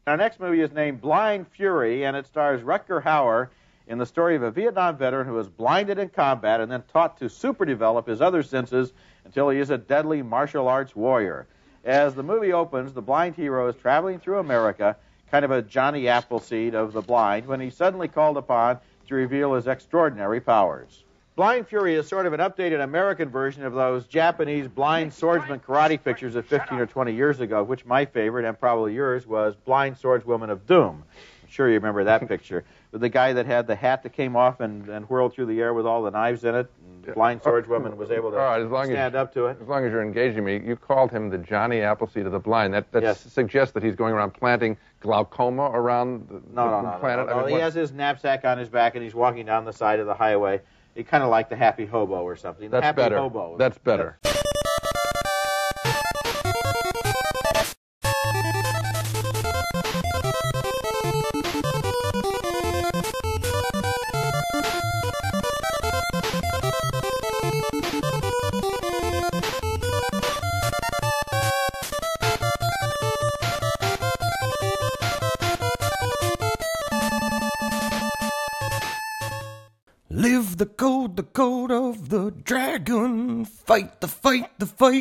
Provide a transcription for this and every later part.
Our next movie is named Blind Fury, and it stars Rutger Hauer in the story of a Vietnam veteran who is blinded in combat and then taught to superdevelop his other senses until he is a deadly martial arts warrior. As the movie opens, the blind hero is traveling through America, kind of a Johnny Appleseed of the blind, when he's suddenly called upon to reveal his extraordinary powers. Blind Fury is sort of an updated American version of those Japanese blind swordsman karate pictures of 15 or 20 years ago, which my favorite, and probably yours, was Blind Swordswoman of Doom. I'm sure you remember that picture. With the guy that had the hat that came off and whirled through the air with all the knives in it. And Blind Swordswoman was able to stand up to it. As long as you're engaging me, you called him the Johnny Appleseed of the blind. That yes. suggests that he's going around planting glaucoma around the planet. No. He has his knapsack on his back and he's walking down the side of the highway. He kind of like the Happy Hobo or something. That's Happy better. Hobo. That's better. Live the code of the dragon. Fight the fight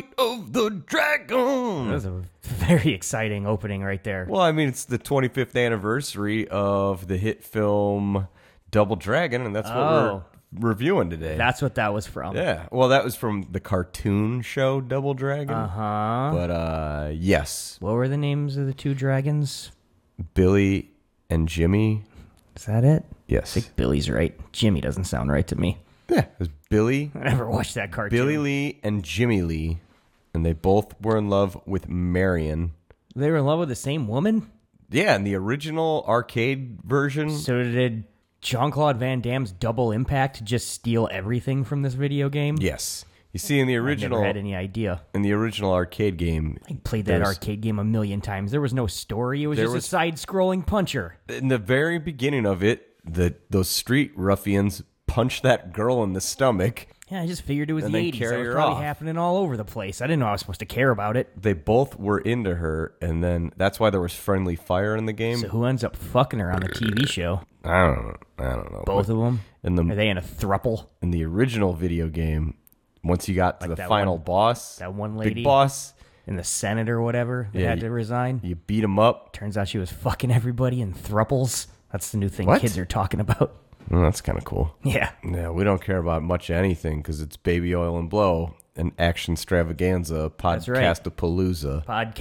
of the dragon. That was a very exciting opening right there. Well, I mean, it's the 25th anniversary of the hit film Double Dragon, and that's what we're reviewing today. That's what that was from. Yeah. Well, that was from the cartoon show Double Dragon. Uh-huh. But, yes. What were the names of the two dragons? Billy and Jimmy. Is that it? Yes. I think Billy's right. Jimmy doesn't sound right to me. Yeah, it was Billy. I never watched that cartoon. Billy Lee and Jimmy Lee, and they both were in love with Marion. They were in love with the same woman? Yeah, in the original arcade version. So did Jean-Claude Van Damme's Double Impact just steal everything from this video game? Yes. You see, in the original, I never had any idea. In the original arcade game, I played that arcade game a million times. There was no story. It was just a side-scrolling puncher. In the very beginning of it, those street ruffians punched that girl in the stomach. Yeah, I just figured it was and the then 80s. carry It was her probably off. happening all over the place. I didn't know I was supposed to care about it. They both were into her, and then that's why there was friendly fire in the game. So who ends up fucking her on the TV show? I don't know. Both of them? Are they in a thruple? In the original video game, once you got to the final boss, that one lady, big boss, in the Senate or whatever, that had to resign. You beat him up. Turns out she was fucking everybody in thruples. That's the new thing kids are talking about. Well, that's kind of cool. Yeah. Yeah, we don't care about much of anything because it's Baby Oil and Blow, an action extravaganza, podcast-a-palooza.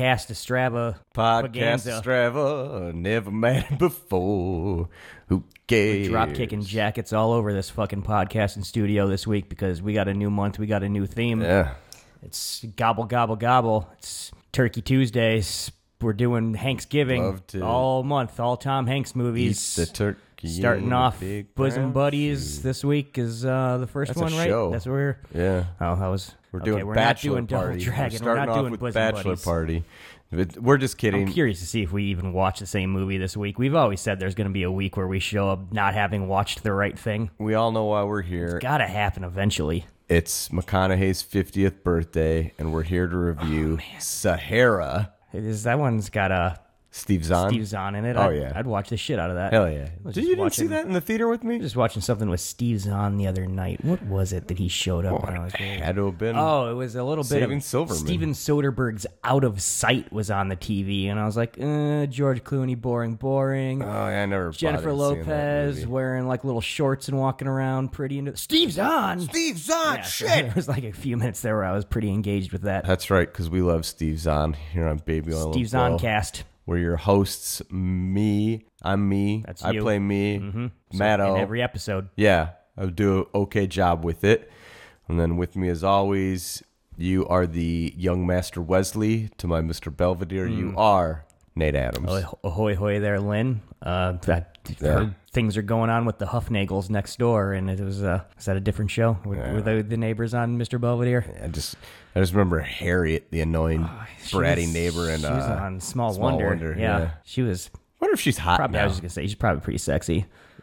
Podcast-estrava. Never met before. Who cares? Drop kicking jackets all over this fucking podcasting studio this week because we got a new month, we got a new theme. Yeah. It's gobble, gobble, gobble. It's Turkey Tuesdays. We're doing Hanksgiving all month, all Tom Hanks movies. Eat the turkey. Starting off Bosom Buddies this week is the first one, right? Show. That's where Yeah. Oh, that was... We're doing we're Bachelor not doing Party. Double Dragon. We're starting we're not off doing with Bosom Bachelor Buddies. Party. We're just kidding. I'm curious to see if we even watch the same movie this week. We've always said there's going to be a week where we show up not having watched the right thing. We all know why we're here. It's got to happen eventually. It's McConaughey's 50th birthday, and we're here to review Sahara. That one's got Steve Zahn? Steve Zahn in it. Oh, yeah. I'd watch the shit out of that. Hell yeah. You didn't see that in the theater with me? Just watching something with Steve Zahn the other night. What was it that he showed up when I was there? Had to have been. Oh, it was a little bit Saving of Silverman. Steven Soderbergh's Out of Sight was on the TV, and I was like, George Clooney, boring. Oh, yeah, I never Jennifer bothered seeing that Lopez movie. wearing like little shorts and walking around pretty into Steve Zahn. Steve Zahn, Yeah, so there was like a few minutes there where I was pretty engaged with that. That's right, because we love Steve Zahn here on Baby Oil Steve and Zahn Blow. cast. We're your hosts. I'm me. That's I you. play me. Mm-hmm. Matto. In every episode. Yeah, I'll do an okay job with it. And then with me, as always, you are the young Master Wesley. To my Mr. Belvedere, you are Nate Adams. Ahoy, hoy there, Lynn. Heard things are going on with the Huffnagels next door, and it was, is that a different show? Were the neighbors on Mr. Belvedere? I just remember Harriet, the annoying bratty neighbor, and she was on Small Wonder. Yeah. She was... I wonder if she's hot Probably, now. I was just going to say, she's probably pretty sexy.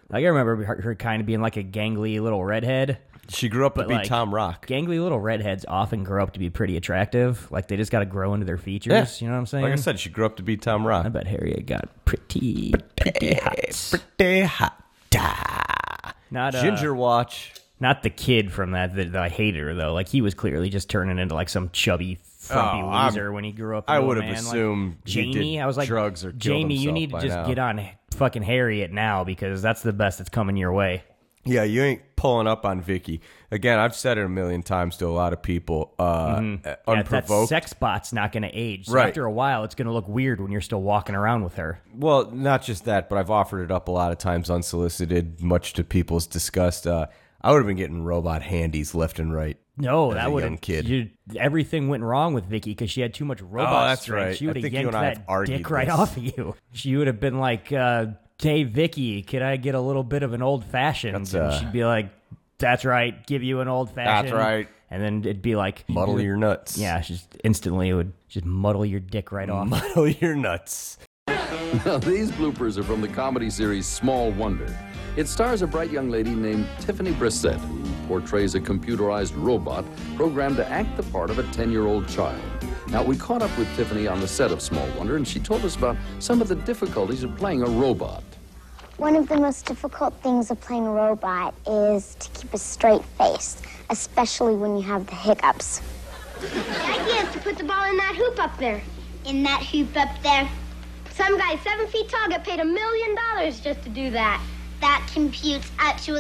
Like I remember her kind of being like a gangly little redhead. She grew up to be like, Tom Rock. Gangly little redheads often grow up to be pretty attractive. Like they just got to grow into their features. You know what I'm saying? Like I said, she grew up to be Tom Rock. I bet Harriet got pretty hot. Pretty hot. Not Ginger Watch. Not the kid from that I hated her though. Like he was clearly just turning into like some chubby, frumpy loser when he grew up. I would have assumed like, Jamie. I was like, drugs or Jamie, you need to just get on fucking Harriet now because that's the best that's coming your way. Yeah, you ain't pulling up on Vicky. Again, I've said it a million times to a lot of people. Unprovoked. That sex bot's not going to age. So right. After a while, it's going to look weird when you're still walking around with her. Well, not just that, but I've offered it up a lot of times unsolicited, much to people's disgust. I would have been getting robot handies left and right. No, that would have kid. Everything went wrong with Vicky because she had too much robot that's strength. right. She would have think you yanked and I that have dick right this. off of you. She would have been like, "Hey, Vicky, could I get a little bit of an old fashioned?" And she'd be like, "That's right, give you an old fashioned." That's right. And then it'd be like, muddle your nuts. Yeah, just instantly it would just muddle your dick right off. Muddle your nuts. Now, these bloopers are from the comedy series Small Wonder. It stars a bright young lady named Tiffany Brissett, who portrays a computerized robot programmed to act the part of a 10-year-old child. Now, we caught up with Tiffany on the set of Small Wonder, and she told us about some of the difficulties of playing a robot. One of the most difficult things of playing a robot is to keep a straight face, especially when you have the hiccups. The idea is to put the ball in that hoop up there. In that hoop up there. Some guy 7 feet tall got paid $1 million just to do that. That computes out to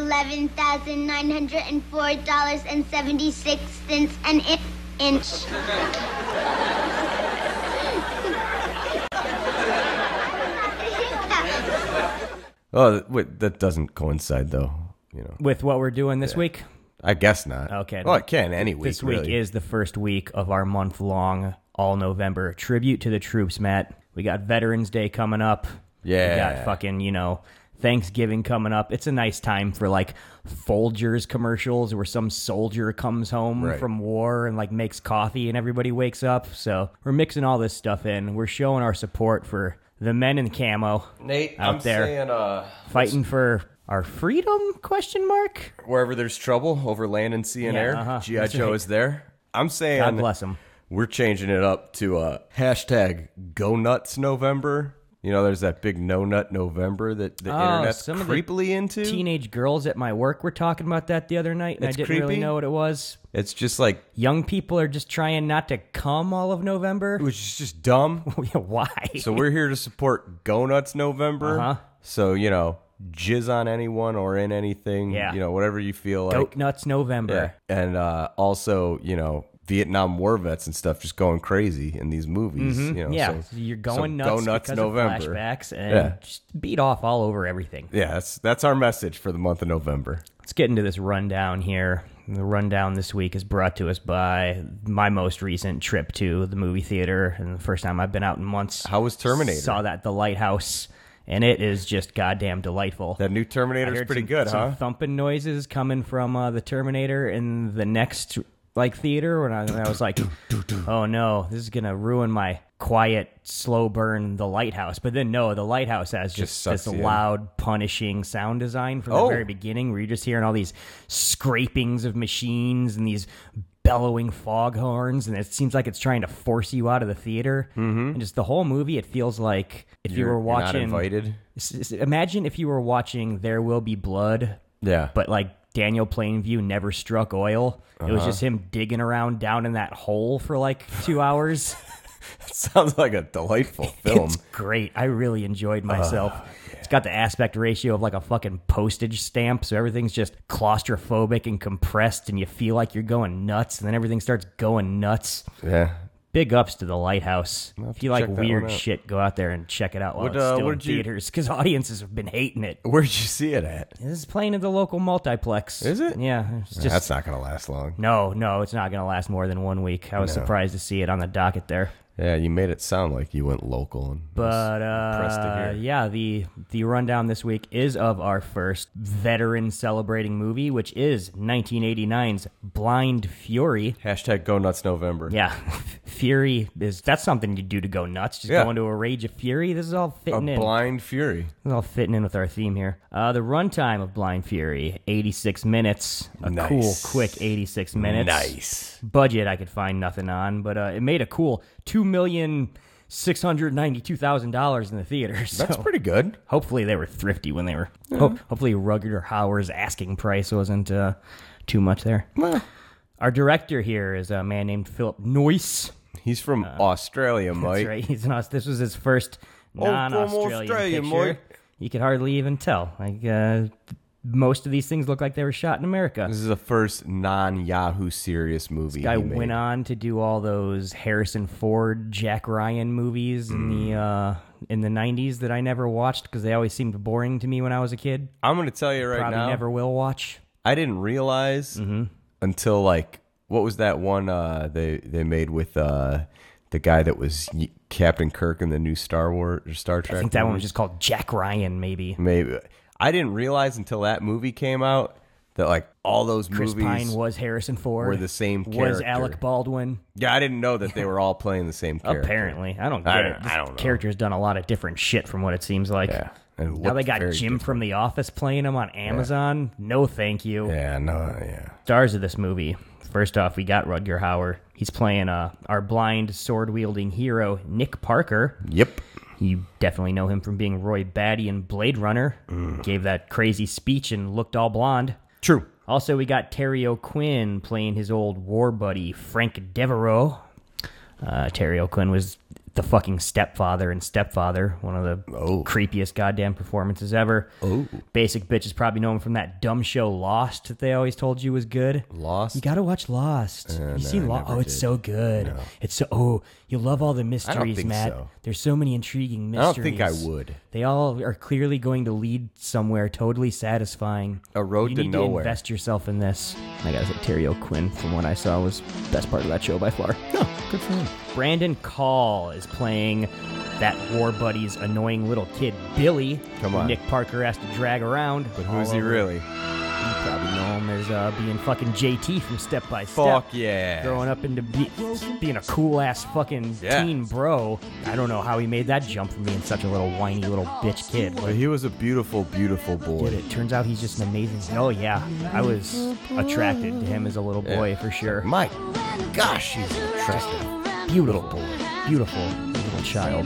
$11,904.76 an inch. Oh, wait, that doesn't coincide though. You know, With what we're doing this week? I guess not. Okay. Well, it can any week. This week really. is the first week of our month-long all November tribute to the troops, Matt. We got Veterans Day coming up. Yeah. We got fucking, Thanksgiving coming up. It's a nice time for like Folgers commercials where some soldier comes home from war and like makes coffee and everybody wakes up. So we're mixing all this stuff in. We're showing our support for the men in camo. Nate, out I'm there saying, fighting for our freedom? ? Wherever there's trouble over land and sea and air, G.I. Joe is there. I'm saying, God bless him. We're changing it up to hashtag Go Nuts November. You know, there's that big No Nut November that the internet's creepily into. Teenage girls at my work were talking about that the other night, and It's I didn't creepy. really know what it was. It's just like, Young people are just trying not to come all of November. which is just dumb. Why? So we're here to support Go Nuts November. Uh-huh. So, jizz on anyone or in anything. Yeah. Whatever you feel like. Goat Nuts November. Yeah. And also, Vietnam war vets and stuff just going crazy in these movies. So you're going nuts, Go Nuts because November. of flashbacks and just beat off all over everything. Yeah, that's our message for the month of November. Let's get into this rundown here. The rundown this week is brought to us by my most recent trip to the movie theater, and the first time I've been out in months. How was Terminator? Saw that at the Lighthouse, and it is just goddamn delightful. That new Terminator's pretty good, huh? Some thumping noises coming from the Terminator in the next theater, and I was like, oh no, this is gonna ruin my quiet, slow burn The Lighthouse. But then no, The Lighthouse has just this loud, punishing sound design from the very beginning, where you're just hearing all these scrapings of machines and these bellowing foghorns, and it seems like it's trying to force you out of the theater. And just the whole movie, it feels like if you were watching. You're not invited. Imagine if you were watching There Will Be Blood. Yeah. But like Daniel Plainview never struck oil. It was just him digging around down in that hole for like 2 hours. It sounds like a delightful film. It's great. I really enjoyed myself. It's got the aspect ratio of like a fucking postage stamp, so everything's just claustrophobic and compressed, and you feel like you're going nuts, and then everything starts going nuts. Yeah. Big ups to The Lighthouse. If you like weird shit, go out there and check it out while it's still in theaters, because audiences have been hating it. Where'd you see it at? This is playing at the local multiplex. Is it? Yeah. It's That's not going to last long. No, it's not going to last more than 1 week. I was surprised to see it on the docket there. Yeah, you made it sound like you went local. And But impressed to hear. yeah, the rundown this week is of our first veteran celebrating movie, which is 1989's Blind Fury. Hashtag Go Nuts November. Yeah, Fury that's something you do to go nuts. Just go into a rage of fury. This is all fitting in. Blind Fury. This is all fitting in with our theme here. The runtime of Blind Fury, 86 minutes. A cool, quick 86 minutes. Nice. Budget I could find nothing on, but it made a cool $2,692,000 in the theaters. So That's pretty good. hopefully they were thrifty when they were. Hopefully Rutger Hauer's asking price wasn't too much there. Our director here is a man named Philip Noyce. He's from Australia, Mike. That's right. This was his first non-Australian Australia, picture. Mike. You could hardly even tell. Most of these things look like they were shot in America. This is the first non-Yahoo serious movie Guy he made. went on to do all those Harrison Ford, Jack Ryan movies in the 90s that I never watched because they always seemed boring to me when I was a kid. I'm going to tell you right Probably now. never will watch. I didn't realize until like what was that one they made with the guy that was Captain Kirk in the new Star Trek? I think that one was just called Jack Ryan, maybe. Maybe. I didn't realize until that movie came out that like all those Chris movies Pine was Harrison Ford. were the same character. Was Alec Baldwin. Yeah, I didn't know that they were all playing the same character. Apparently. I don't get it. I don't know. Character's done a lot of different shit from what it seems like. Yeah. And Now they looked got very Jim from The Office playing him on Amazon. No, thank you. Yeah. Stars of this movie. First off, we got Rutger Hauer. He's playing our blind, sword-wielding hero, Nick Parker. Yep. You definitely know him from being Roy Batty in Blade Runner. Gave that crazy speech and looked all blonde. True. Also, we got Terry O'Quinn playing his old war buddy, Frank Devereaux. Terry O'Quinn was the fucking stepfather in Stepfather, one of the creepiest goddamn performances ever. Basic bitches probably know him from that dumb show Lost that they always told you was good. Lost? You gotta watch Lost. You seen Lost? Oh, it's so good. No. It's so you love all the mysteries, think Matt. so. There's so many intriguing I mysteries. don't think I would. They all are clearly going to lead somewhere totally satisfying. A road you to need nowhere. To invest yourself in this. I gotta say, Terry O'Quinn, from what I saw, was the best part of that show by far. Oh, good for him. Brandon Call is playing that war buddy's annoying little kid, Billy. Come who on. Nick Parker has to drag around. But who's he really? You probably know him as being fucking JT from Step by Step. Fuck yeah. Growing up into being a cool-ass fucking teen bro. I don't know how he made that jump from being such a little whiny little bitch kid. But he was a beautiful, beautiful boy. Dude, it turns out he's just an amazing... Oh, yeah. I was attracted to him as a little boy, for sure. My gosh, he's attractive. Beautiful boy. Beautiful little child.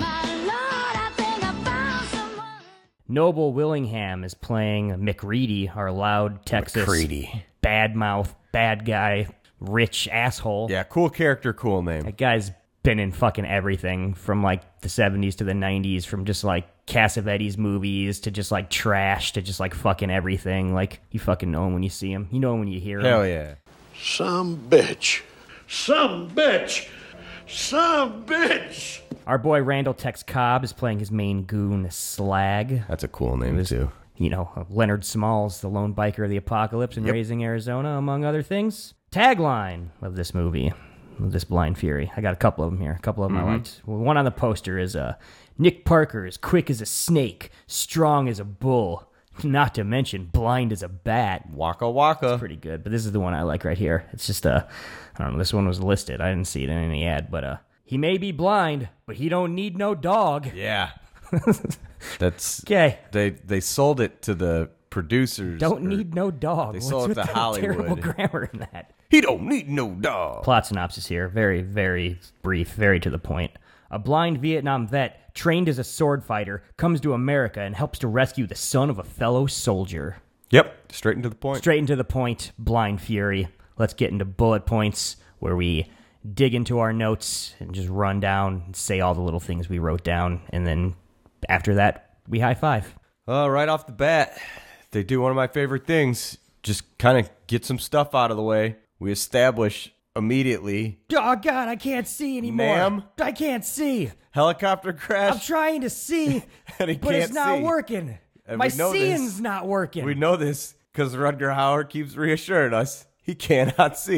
Noble Willingham is playing McReady, our loud Texas McReady. badmouth, bad guy, rich asshole. Yeah, cool character, cool name. That guy's been in fucking everything from like the 70s to the 90s, from just like Cassavetes movies to just like trash to just like fucking everything. Like, you fucking know him when you see him. You know him when you hear him. Hell yeah. Some bitch. Some bitch. Some bitch. Our boy Randall Tex Cobb is playing his main goon, Slag. That's a cool name, too. You know, Leonard Smalls, the lone biker of the apocalypse in Raising Arizona, among other things. Tagline of this movie, of this Blind Fury. I got a couple of them here. A couple of them I liked. Well, one on the poster is Nick Parker is quick as a snake, strong as a bull, not to mention blind as a bat. Waka waka. It's pretty good, but this is the one I like right here. It's just, I don't know, this one was listed. I didn't see it in any ad, but he may be blind, but he don't need no dog. Yeah. That's... Okay. They sold it to the producers. Don't need no dog. They What's sold it with to that Hollywood. terrible grammar in that? He don't need no dog. Plot synopsis here. Very, very brief. Very to the point. A blind Vietnam vet, trained as a sword fighter, comes to America and helps to rescue the son of a fellow soldier. Yep. Straight into the point. Straight into the point. Blind Fury. Let's get into bullet points where we dig into our notes and just run down and say all the little things we wrote down. And then after that, we high five. Right off the bat, they do one of my favorite things. Just kind of get some stuff out of the way. We establish immediately. Oh, God, I can't see anymore. Ma'am? I can't see. Helicopter crash. I'm trying to see, and he but can't it's not see. working. And My we know seeing's this. not working. We know this because Rutger Hauer keeps reassuring us he cannot see.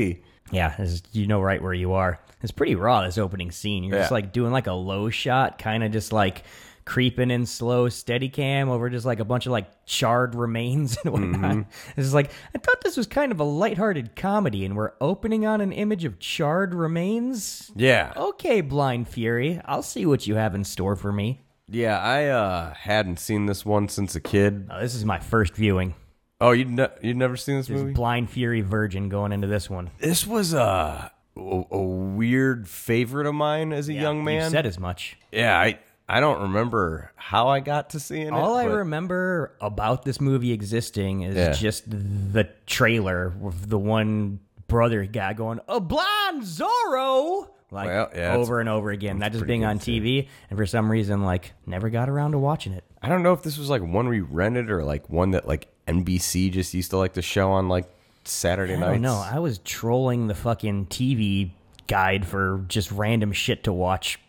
Yeah, you know right where you are. It's pretty raw, this opening scene. You're just like doing like a low shot, kind of just like creeping in slow steady cam over just like a bunch of like charred remains and whatnot. It's like, I thought this was kind of a lighthearted comedy and we're opening on an image of charred remains? Yeah. Okay, Blind Fury, I'll see what you have in store for me. Yeah, I hadn't seen this one since a kid. Oh, this is my first viewing. Oh, you'd never seen this movie? Blind Fury virgin going into this one. This was a weird favorite of mine as a young man. You said as much. Yeah, I don't remember how I got to seeing it. All I remember about this movie existing is just the trailer with the one brother guy going, "A blind Zorro!" Over and over again. That just being on TV, and for some reason, like, never got around to watching it. I don't know if this was like one we rented or like one that like NBC just used to like to show on like Saturday nights. I don't know. I was trolling the fucking TV guide for just random shit to watch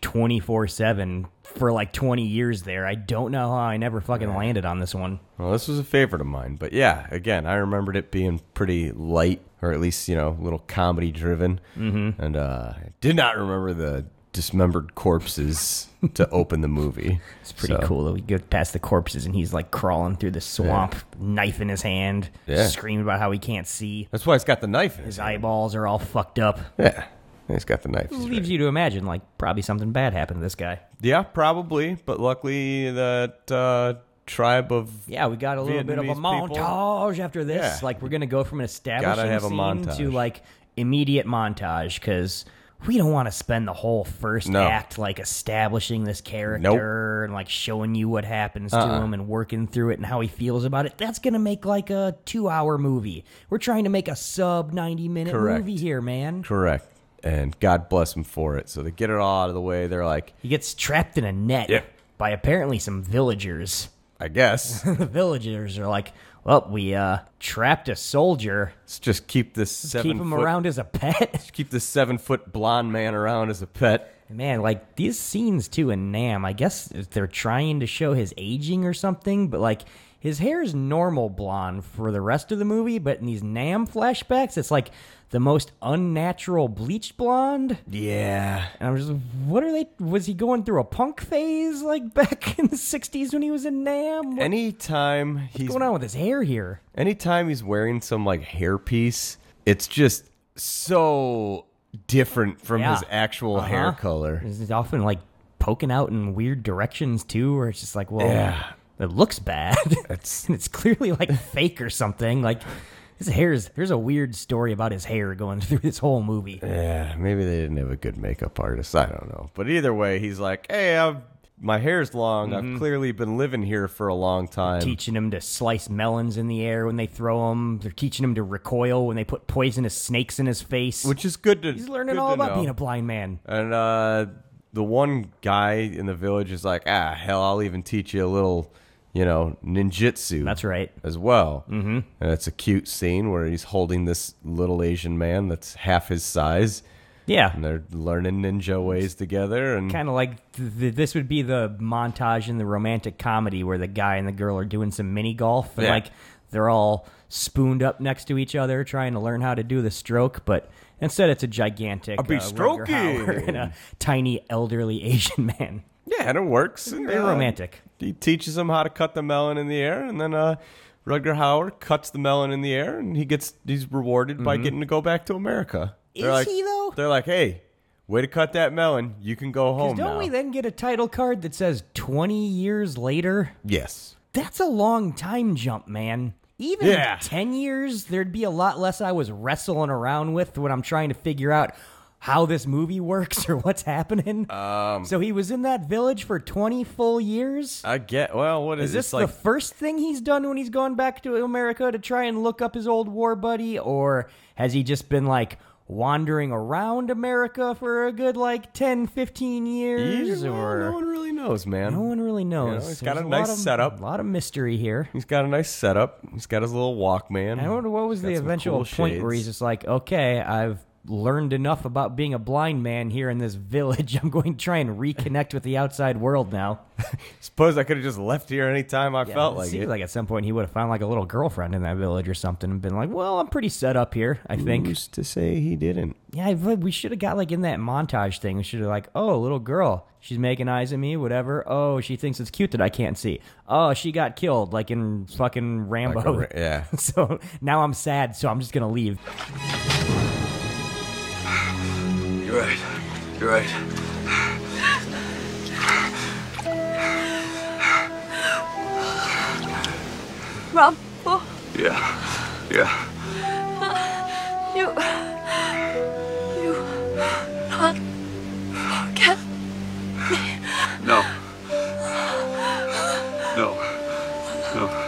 24/7 for like 20 years there. I don't know how I never fucking landed on this one. Well, this was a favorite of mine. But yeah, again, I remembered it being pretty light, or at least, you know, a little comedy driven. Mm-hmm. And I did not remember the dismembered corpses to open the movie. It's pretty cool that we go past the corpses and he's like crawling through the swamp, knife in his hand, screaming about how he can't see. That's why he's got the knife in his eyeballs are all fucked up. Yeah. He's got the knife. It leaves you to imagine, like, probably something bad happened to this guy. Yeah, probably. But luckily, that tribe of we got a little bit of a montage after this. Yeah. Like, we're going to go from an establishing scene to, like, immediate montage, because we don't want to spend the whole first act, like, establishing this character and, like, showing you what happens to him and working through it and how he feels about it. That's going to make, like, a 2-hour movie. We're trying to make a sub-90-minute movie here, man. Correct. And God bless him for it. So they get it all out of the way. They're like... He gets trapped in a net by apparently some villagers. I guess. The villagers are like, well, we trapped a soldier. Let's just keep this keep him around as a pet. Just keep this 7-foot blonde man around as a pet. Man, like, these scenes, too, in Nam, I guess they're trying to show his aging or something, but, like, his hair is normal blonde for the rest of the movie, but in these Nam flashbacks, it's, like, the most unnatural bleached blonde. Yeah. And I'm just, was he going through a punk phase, like, back in the 60s when he was in Nam? What's going on with his hair here? Anytime he's wearing some, like, hairpiece, it's just so different from his actual hair color. It's often, like, poking out in weird directions, too, where it's just like, well, it looks bad. It's clearly, like, fake or something. Like, his there's a weird story about his hair going through this whole movie. Yeah, maybe they didn't have a good makeup artist. I don't know. But either way, he's like, hey, my hair's long. I've clearly been living here for a long time. They're teaching him to slice melons in the air when they throw them. They're teaching him to recoil when they put poisonous snakes in his face. Which is good to He's learning all about being a blind man. And the one guy in the village is like, hell, I'll even teach you a little... ninjutsu. That's right. As well. Mm-hmm. And it's a cute scene where he's holding this little Asian man that's half his size. Yeah. And they're learning ninja ways together. And kind of like this would be the montage in the romantic comedy where the guy and the girl are doing some mini golf. And like they're all spooned up next to each other trying to learn how to do the stroke. But instead it's a gigantic Rutger Hauer and a tiny elderly Asian man. Yeah, and it works. Very romantic. He teaches him how to cut the melon in the air, and then Rutger Hauer cuts the melon in the air, and he's rewarded by getting to go back to America. He though? They're like, hey, way to cut that melon. You can go home now. Don't we then get a title card that says 20 years later? Yes. That's a long time jump, man. Even 10 years, there'd be a lot less I was wrestling around with when I'm trying to figure out how this movie works or what's happening. So he was in that village for 20 full years? What is this the first thing he's done when he's gone back to America to try and look up his old war buddy? Or has he just been, like, wandering around America for a good, like, 10, 15 years? No one really knows, man. No one really knows. He's got a nice setup. A lot of mystery here. He's got a nice setup. He's got his little Walkman. I wonder what was the eventual point where he's just like, okay, I've learned enough about being a blind man here in this village. I'm going to try and reconnect with the outside world now. Suppose I could have just left here anytime I felt like it. Seems like at some point he would have found like a little girlfriend in that village or something and been like, well, I'm pretty set up here, I think. Who's to say he didn't? Yeah, we should have got like in that montage thing. We should have like, oh, little girl. She's making eyes at me, whatever. Oh, she thinks it's cute that I can't see. Oh, she got killed like in fucking Rambo. Like yeah. So now I'm sad, so I'm just going to leave. You're right. You're right. Rumble? Yeah. Yeah. You not forget me. No. No. No.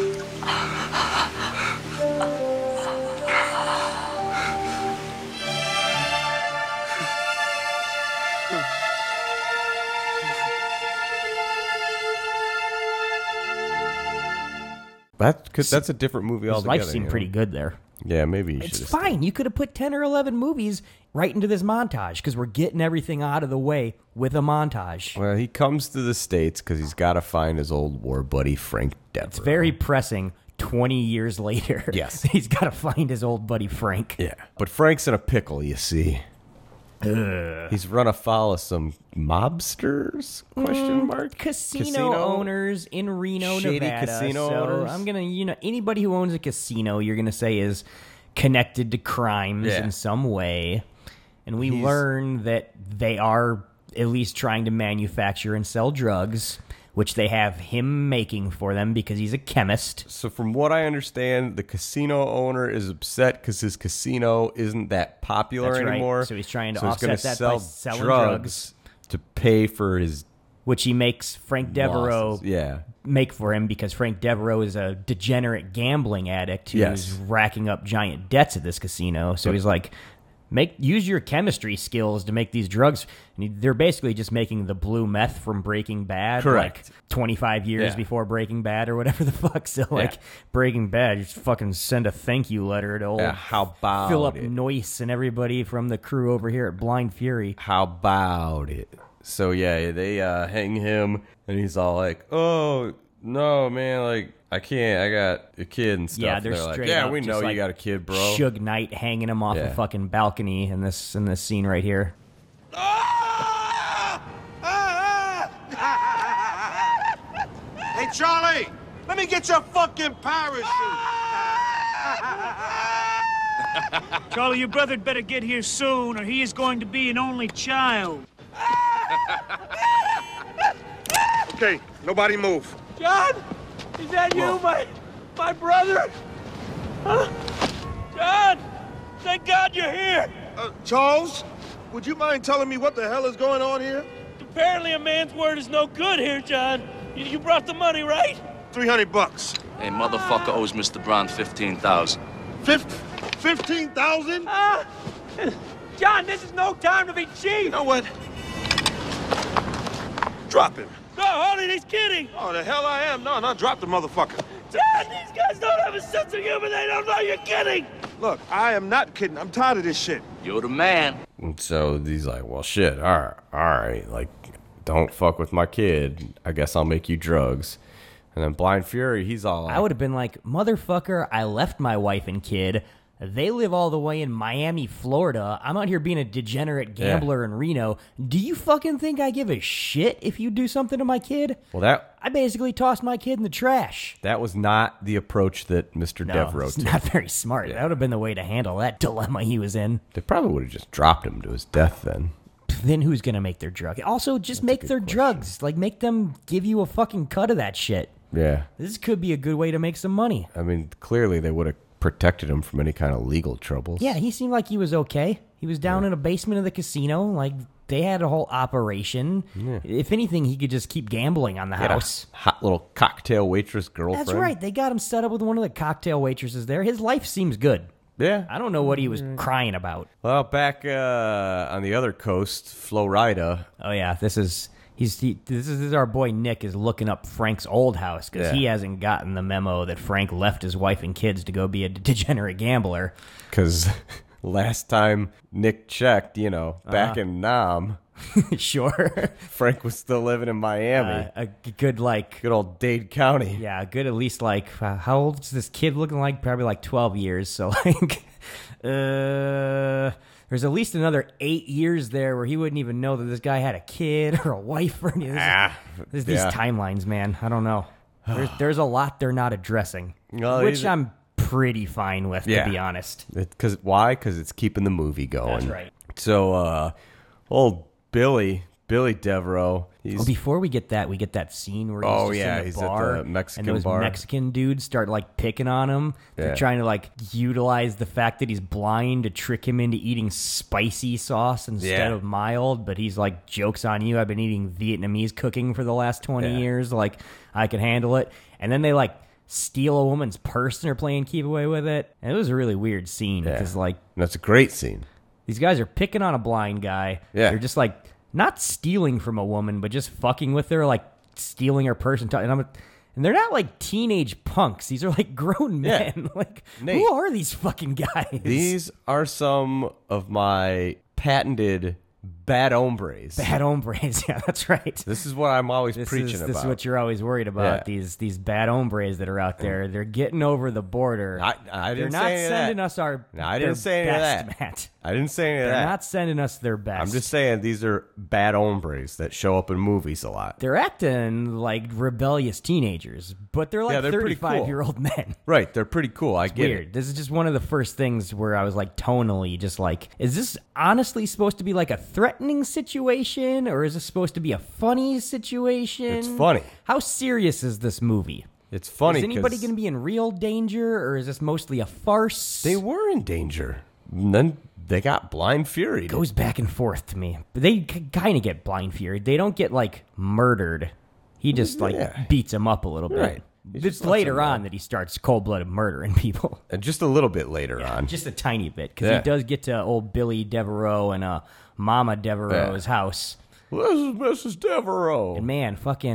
That's a different movie His altogether. life seemed pretty good there. Yeah, maybe you should. It's fine. You could have put 10 or 11 movies right into this montage because we're getting everything out of the way with a montage. Well, he comes to the States because he's got to find his old war buddy, Frank Devereaux. It's very pressing 20 years later. Yes. He's got to find his old buddy, Frank. Yeah. But Frank's in a pickle, you see. He's run afoul of some mobsters? Question mark. Casino owners in Reno, Shady Nevada. casino so owners? I'm gonna, anybody who owns a casino, you're gonna say is connected to crimes in some way, and we learn that they are at least trying to manufacture and sell drugs, which they have him making for them because he's a chemist. So from what I understand, the casino owner is upset because his casino isn't that popular That's right. anymore. So he's trying to he's offset gonna that sell by selling drugs to pay for his which he makes Frank Devereaux losses. make for him because Frank Devereaux is a degenerate gambling addict who's racking up giant debts at this casino. So he's like, use your chemistry skills to make these drugs. And they're basically just making the blue meth from Breaking Bad. Correct. Like 25 years before Breaking Bad or whatever the fuck. So like Breaking Bad, you just fucking send a thank you letter to old how about Philip it? Noyce and everybody from the crew over here at Blind Fury. How about it? So they hang him, and he's all like, "Oh no, man! Like I can't. I got a kid and stuff." Yeah, they're like, straight "Yeah, up we just know like you got a kid, bro." Suge Knight hanging him off a fucking balcony in this scene right here. Hey, Charlie, let me get your fucking parachute. Charlie, your brother better get here soon, or he is going to be an only child. Okay, nobody move. John, is that you, my brother? Huh? John, thank God you're here. Charles, would you mind telling me what the hell is going on here? Apparently a man's word is no good here, John. You brought the money, right? $300. Hey, motherfucker owes Mr. Brown $15,000. 15,000? John, this is no time to be cheap. You know what? Drop him. No, Harley, he's kidding. Oh, the hell I am. No, drop the motherfucker. John, these guys don't have a sense of humor. They don't know you're kidding. Look, I am not kidding. I'm tired of this shit. You're the man. And so he's like, "Well, shit. All right. Like, don't fuck with my kid. I guess I'll make you drugs." And then Blind Fury, he's all like, I would have been like, motherfucker, I left my wife and kid. They live all the way in Miami, Florida. I'm out here being a degenerate gambler in Reno. Do you fucking think I give a shit if you do something to my kid? Well, I basically tossed my kid in the trash. That was not the approach that Mr. Devereaux it's took. not very smart. That would have been the way to handle that dilemma he was in. They probably would have just dropped him to his death then. Then who's going to make their drug? Also, just make their drugs. Like, make them give you a fucking cut of that shit. Yeah. This could be a good way to make some money. I mean, clearly they would have protected him from any kind of legal troubles. Yeah, he seemed like he was okay. He was down in a basement of the casino. Like, they had a whole operation. Yeah. If anything, he could just keep gambling on the house. Hot little cocktail waitress girlfriend. That's right. They got him set up with one of the cocktail waitresses there. His life seems good. Yeah. I don't know what he was crying about. Well, back on the other coast, Florida. Oh, yeah. This is our boy Nick is looking up Frank's old house because he hasn't gotten the memo that Frank left his wife and kids to go be a degenerate gambler. Because last time Nick checked, back in Nam, Sure. Frank was still living in Miami. A good, good old Dade County. Yeah, good at least, how old is this kid looking like? Probably 12 years. So, there's at least another 8 years there where he wouldn't even know that this guy had a kid or a wife or anything. These timelines, man. I don't know. There's a lot they're not addressing, which I'm pretty fine with, to be honest. Why? Because it's keeping the movie going. That's right. So, old Billy Devereaux. Before we get that scene where he's in the bar, at the Mexican and those bar. Mexican dudes start picking on him. They're trying to utilize the fact that he's blind to trick him into eating spicy sauce instead of mild. But he's jokes on you. I've been eating Vietnamese cooking for the last 20 years. I can handle it. And then they steal a woman's purse and are playing keep away with it. And it was a really weird scene because that's a great scene. These guys are picking on a blind guy. Yeah. They're just not stealing from a woman, but just fucking with her, stealing her purse and they're not teenage punks. These are grown men. Nate, who are these fucking guys? These are some of my patented bad hombres. Bad hombres, yeah, that's right. This is what I'm always preaching about. This is what you're always worried about. Yeah. These bad hombres that are out there. They're getting over the border. I They're didn't not say any sending of us our. that. No, I didn't say any best, of that. Matt. I didn't say any of They're that. not sending us their best. I'm just saying these are bad hombres that show up in movies a lot. They're acting like rebellious teenagers, but they're they're pretty cool. 35-year-old men. Right, they're pretty cool. I get Weird. it. This is just one of the first things where I was tonally just is this honestly supposed to be a threatening situation, or is this supposed to be a funny situation? It's funny. How serious is this movie? It's funny. Is anybody going to be in real danger, or is this mostly a farce? They were in danger. And then they got blind fury. Goes back and forth to me. But they kind of get blind fury. They don't get murdered. He just beats him up a little bit. Right. It's later on that he starts cold-blooded murdering people. Just a little bit later on. Just a tiny bit. Because he does get to old Billy Devereaux and Mama Devereaux's house. Well, this is Mrs. Devereaux. And man, fucking,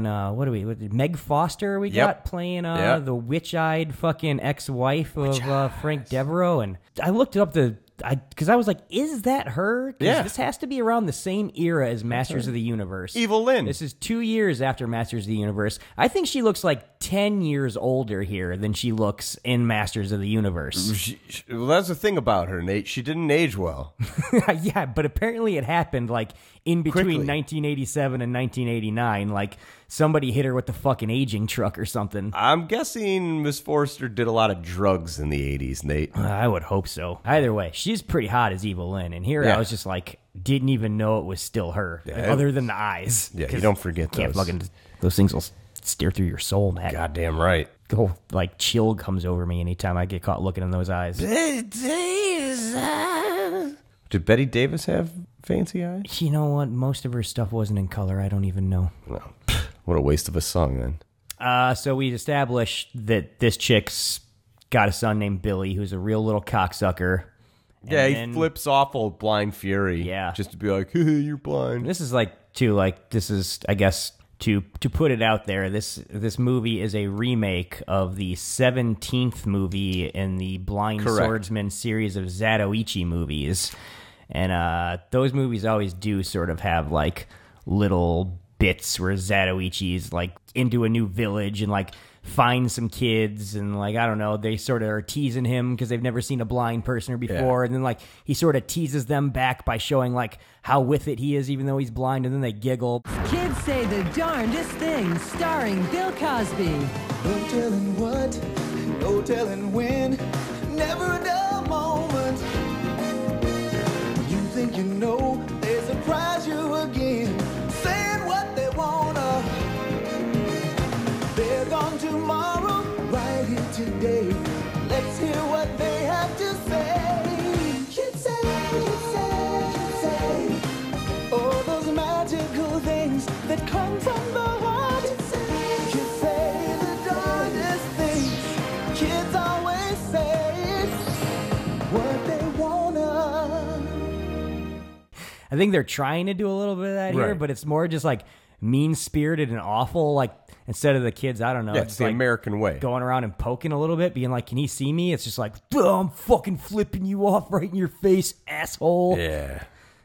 Meg Foster we got playing the witch-eyed fucking ex-wife of Frank Devereaux. And I looked it up because I was like, is that her? Because this has to be around the same era as Masters of the Universe. Evil Lynn. This is 2 years after Masters of the Universe. I think she looks 10 years older here than she looks in Masters of the Universe. Well, that's the thing about her, Nate. She didn't age well. Yeah, but apparently it happened in between Quickly. 1987 and 1989. Somebody hit her with the fucking aging truck or something. I'm guessing Miss Forster did a lot of drugs in the 80s, Nate. I would hope so. Either way, she's pretty hot as Evil Lynn. And here I was just didn't even know it was still her, other than the eyes. Yeah, you don't forget those. Fucking, those things will steer through your soul, Matt. Goddamn right. The whole chill comes over me anytime I get caught looking in those eyes. Did Betty Davis have fancy eyes? You know what? Most of her stuff wasn't in color. I don't even know. Well, what a waste of a song, then. So we established that this chick's got a son named Billy who's a real little cocksucker. Yeah, he flips off old Blind Fury. Yeah. Just to be like, hey, you're blind. This is this is, I guess, to put it out there, this movie is a remake of the 17th movie in the Blind Swordsman series of Zatoichi movies. And those movies always do sort of have little bits where Zatoichi's into a new village and find some kids and I don't know, they sort of are teasing him because they've never seen a blind person before, and then he sort of teases them back by showing how with it he is even though he's blind, and then they giggle. Kids say the darndest things, starring Bill Cosby. No telling what, no telling when, never a dull moment. You think you know, they surprise you again, saying what they wanna. They're gone tomorrow, right here today. Let's hear what they have to say. Kids say, oh, those magical things that come from the heart. Kids say the darndest things. Kids always say what they wanna. I think they're trying to do a little bit of that here, but it's more just mean-spirited and awful. instead of the kids, I don't know. Yeah, it's the American way. Going around and poking a little bit, being like, can he see me? It's just like, I'm fucking flipping you off right in your face, asshole. Yeah.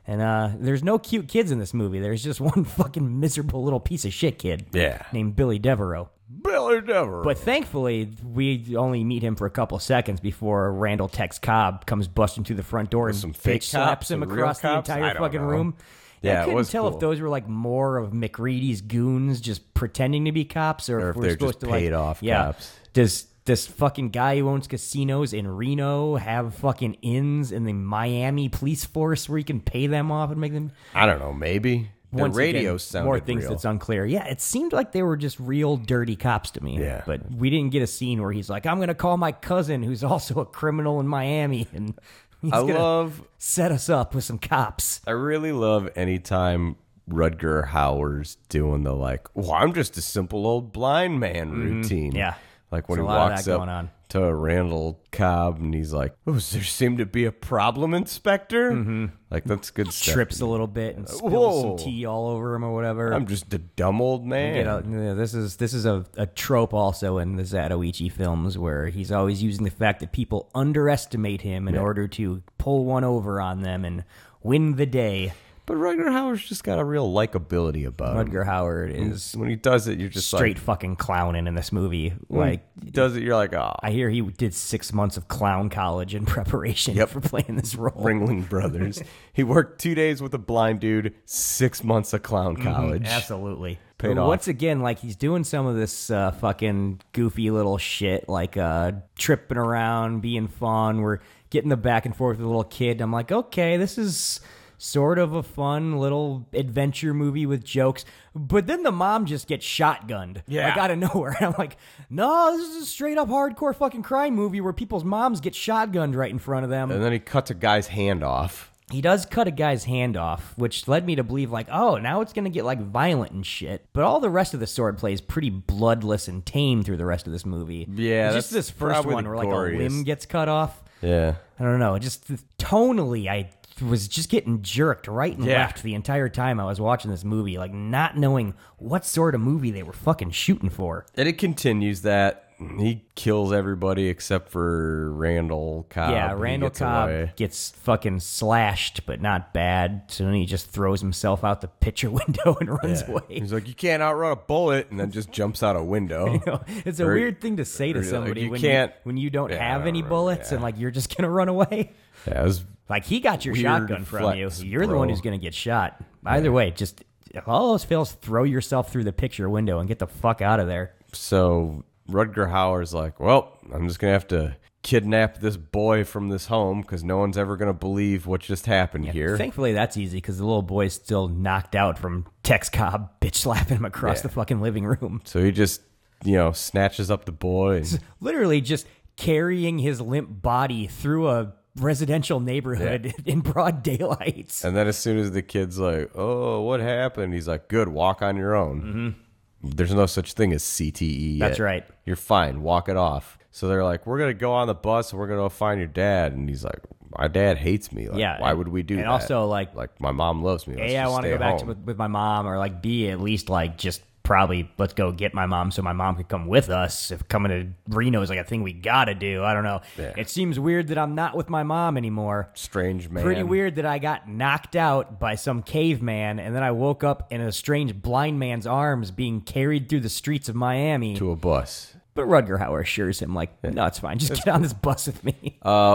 And there's no cute kids in this movie. There's just one fucking miserable little piece of shit kid. Yeah. Named Billy Devereaux. Billy Devereaux. But thankfully, we only meet him for a couple seconds before Randall Tex Cobb comes busting through the front door and some fake bitch slaps cops him and real across the cops? entire I don't fucking know. room. Yeah, I it couldn't was tell cool. if those were like more of McReady's goons just pretending to be cops, or if we're they're supposed just to paid like, off yeah. cops. Does this fucking guy who owns casinos in Reno have fucking inns in the Miami police force where you can pay them off and make them? I don't know, maybe. The Once radio again, sounded more things real. that's unclear. Yeah, it seemed like they were just real dirty cops to me. Yeah. But we didn't get a scene where he's like, I'm going to call my cousin who's also a criminal in Miami, and he's going to set us up with some cops. I really love anytime Rutger Hauer's doing the like, well, I'm just a simple old blind man routine. Yeah. Like when There's he a lot of walks that up going on. to Randall Cobb and he's like, oh, does there seem to be a problem, Inspector? Mm-hmm. Like, that's good stuff. Trips a little bit and spills Whoa. some tea all over him or whatever. I'm just a dumb old man. This is a trope also in the Zatoichi films where he's always using the fact that people underestimate him in order to pull one over on them and win the day. But Rutger Hauer's just got a real likability about him. Rutger Hauer is when he does it, you're just straight like, fucking clowning in this movie. when Like he does it, you're like, oh, I hear he did 6 months of clown college in preparation for playing this role. Ringling Brothers. He worked 2 days with a blind dude, 6 months of clown college. Absolutely. Paid But off. once again, like he's doing some of this fucking goofy little shit, like tripping around, being fun. We're getting the back and forth with a little kid. I'm like, okay, this is sort of a fun little adventure movie with jokes. But then the mom just gets shotgunned. Yeah. Like out of nowhere. And I'm like, no, this is a straight up hardcore fucking crime movie where people's moms get shotgunned right in front of them. And then he cuts a guy's hand off. He does cut a guy's hand off, which led me to believe, like, oh, now it's going to get, like, violent and shit. But all the rest of the swordplay is pretty bloodless and tame through the rest of this movie. Yeah, It's just that's this first probably one the where, like, goriest. a limb gets cut off. Yeah. I don't know. Just tonally, I was just getting jerked right and Yeah. left the entire time I was watching this movie, like, not knowing what sort of movie they were fucking shooting for. And it continues that. He kills everybody except for Randall Cobb. Yeah, He Randall gets Cobb away. gets fucking slashed, but not bad. So then he just throws himself out the picture window and runs Yeah. away. He's like, you can't outrun a bullet, and then just jumps out a window. You know, it's a Or- weird thing to say to or, like, somebody you when can't- when you don't Yeah, have any right, bullets yeah. and like you're just gonna run away. Yeah, it was Like he got your weird shotgun from you. flex, You're the bro. one who's gonna get shot. Either way, just if all else fails, throw yourself through the picture window and get the fuck out of there. So Rutger Hauer's like, well, I'm just going to have to kidnap this boy from this home because no one's ever going to believe what just happened here. Thankfully, that's easy because the little boy's still knocked out from Tex Cobb bitch slapping him across Yeah. the fucking living room. So he just, snatches up the boy. And, Literally just carrying his limp body through a residential neighborhood in broad daylight. and then as soon as the kid's like, oh, what happened? He's like, good, walk on your own. Mm-hmm. There's no such thing as CTE yet. That's right. You're fine. Walk it off. So they're like, we're going to go on the bus and we're going to go find your dad. And he's like, my dad hates me. Like, Yeah, why would we do that? and also, like my mom loves me. Let's A, I just want to stay go back to home. with my mom, or like B, at least like just probably let's go get my mom so my mom could come with us. If coming to Reno is like a thing we gotta do, I don't know. Yeah. It seems weird that I'm not with my mom anymore. Strange man. Pretty weird that I got knocked out by some caveman and then I woke up in a strange blind man's arms being carried through the streets of Miami. To a bus. But Rutger Hauer assures him like, no, it's fine. Just get on this bus with me.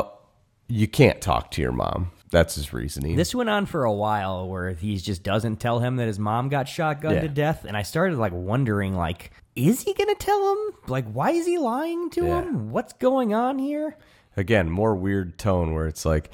You can't talk to your mom. That's his reasoning. This went on for a while where he just doesn't tell him that his mom got shotgunned to death. And I started like wondering, like, is he going to tell him? Like, why is he lying to him? What's going on here? Again, more weird tone where it's like,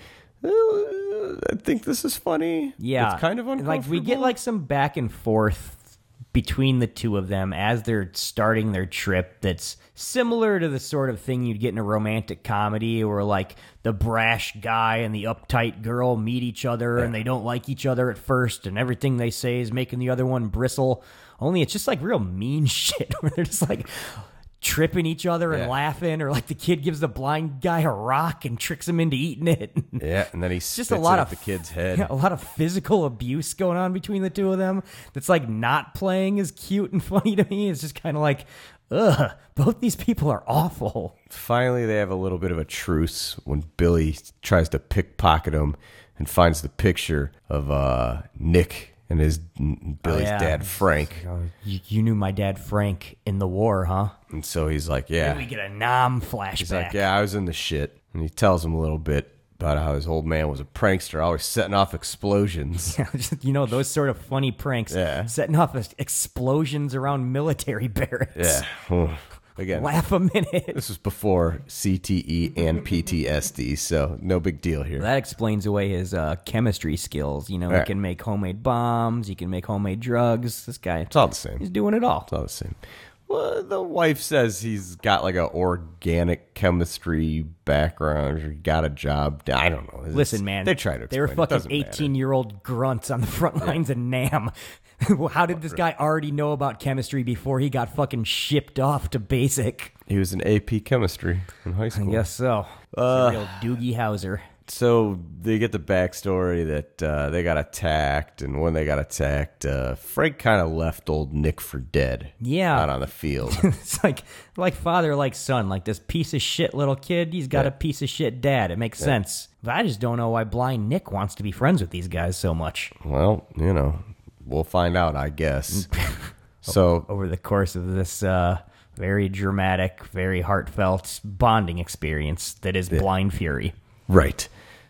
I think this is funny. Yeah. It's kind of uncomfortable. Like, we get like some back and forth between the two of them as they're starting their trip that's similar to the sort of thing you'd get in a romantic comedy where like the brash guy and the uptight girl meet each other and they don't like each other at first and everything they say is making the other one bristle. Only it's just like real mean shit where they're just like tripping each other and laughing, or like the kid gives the blind guy a rock and tricks him into eating it. Yeah, and then he spits just a lot it of at the kid's head. A lot of physical abuse going on between the two of them. That's like not playing as cute and funny to me. It's just kind of like, ugh, both these people are awful. Finally, they have a little bit of a truce when Billy tries to pickpocket him and finds the picture of Nick and Billy's dad, Frank. Like, oh, you knew my dad, Frank, in the war, huh? And so he's like, yeah. Then we get a Nam flashback. He's like, yeah, I was in the shit. And he tells him a little bit about how his old man was a prankster, always setting off explosions. Yeah, just, you know, those sort of funny pranks. Yeah. Setting off explosions around military barracks. Yeah. Again, laugh a minute. This was before CTE and PTSD, so no big deal here. That explains away his chemistry skills. You know, he can make homemade bombs. He can make homemade drugs. This guy, it's all the same. He's doing it all. It's all the same. Well, the wife says he's got like an organic chemistry background, or got a job. I don't know. Listen, man, they try to. They were fucking 18-year-old grunts on the front lines of NAM. How did this guy already know about chemistry before he got fucking shipped off to basic? He was in AP chemistry in high school. I guess so. A real Doogie Howser. So they get the backstory that they got attacked, and when they got attacked, Frank kind of left old Nick for dead. Yeah, out on the field. It's like father, like son. Like this piece of shit little kid, he's got a piece of shit dad. It makes sense. But I just don't know why blind Nick wants to be friends with these guys so much. Well, you know, we'll find out, I guess. So over the course of this very dramatic, very heartfelt bonding experience that is Blind Fury. Right.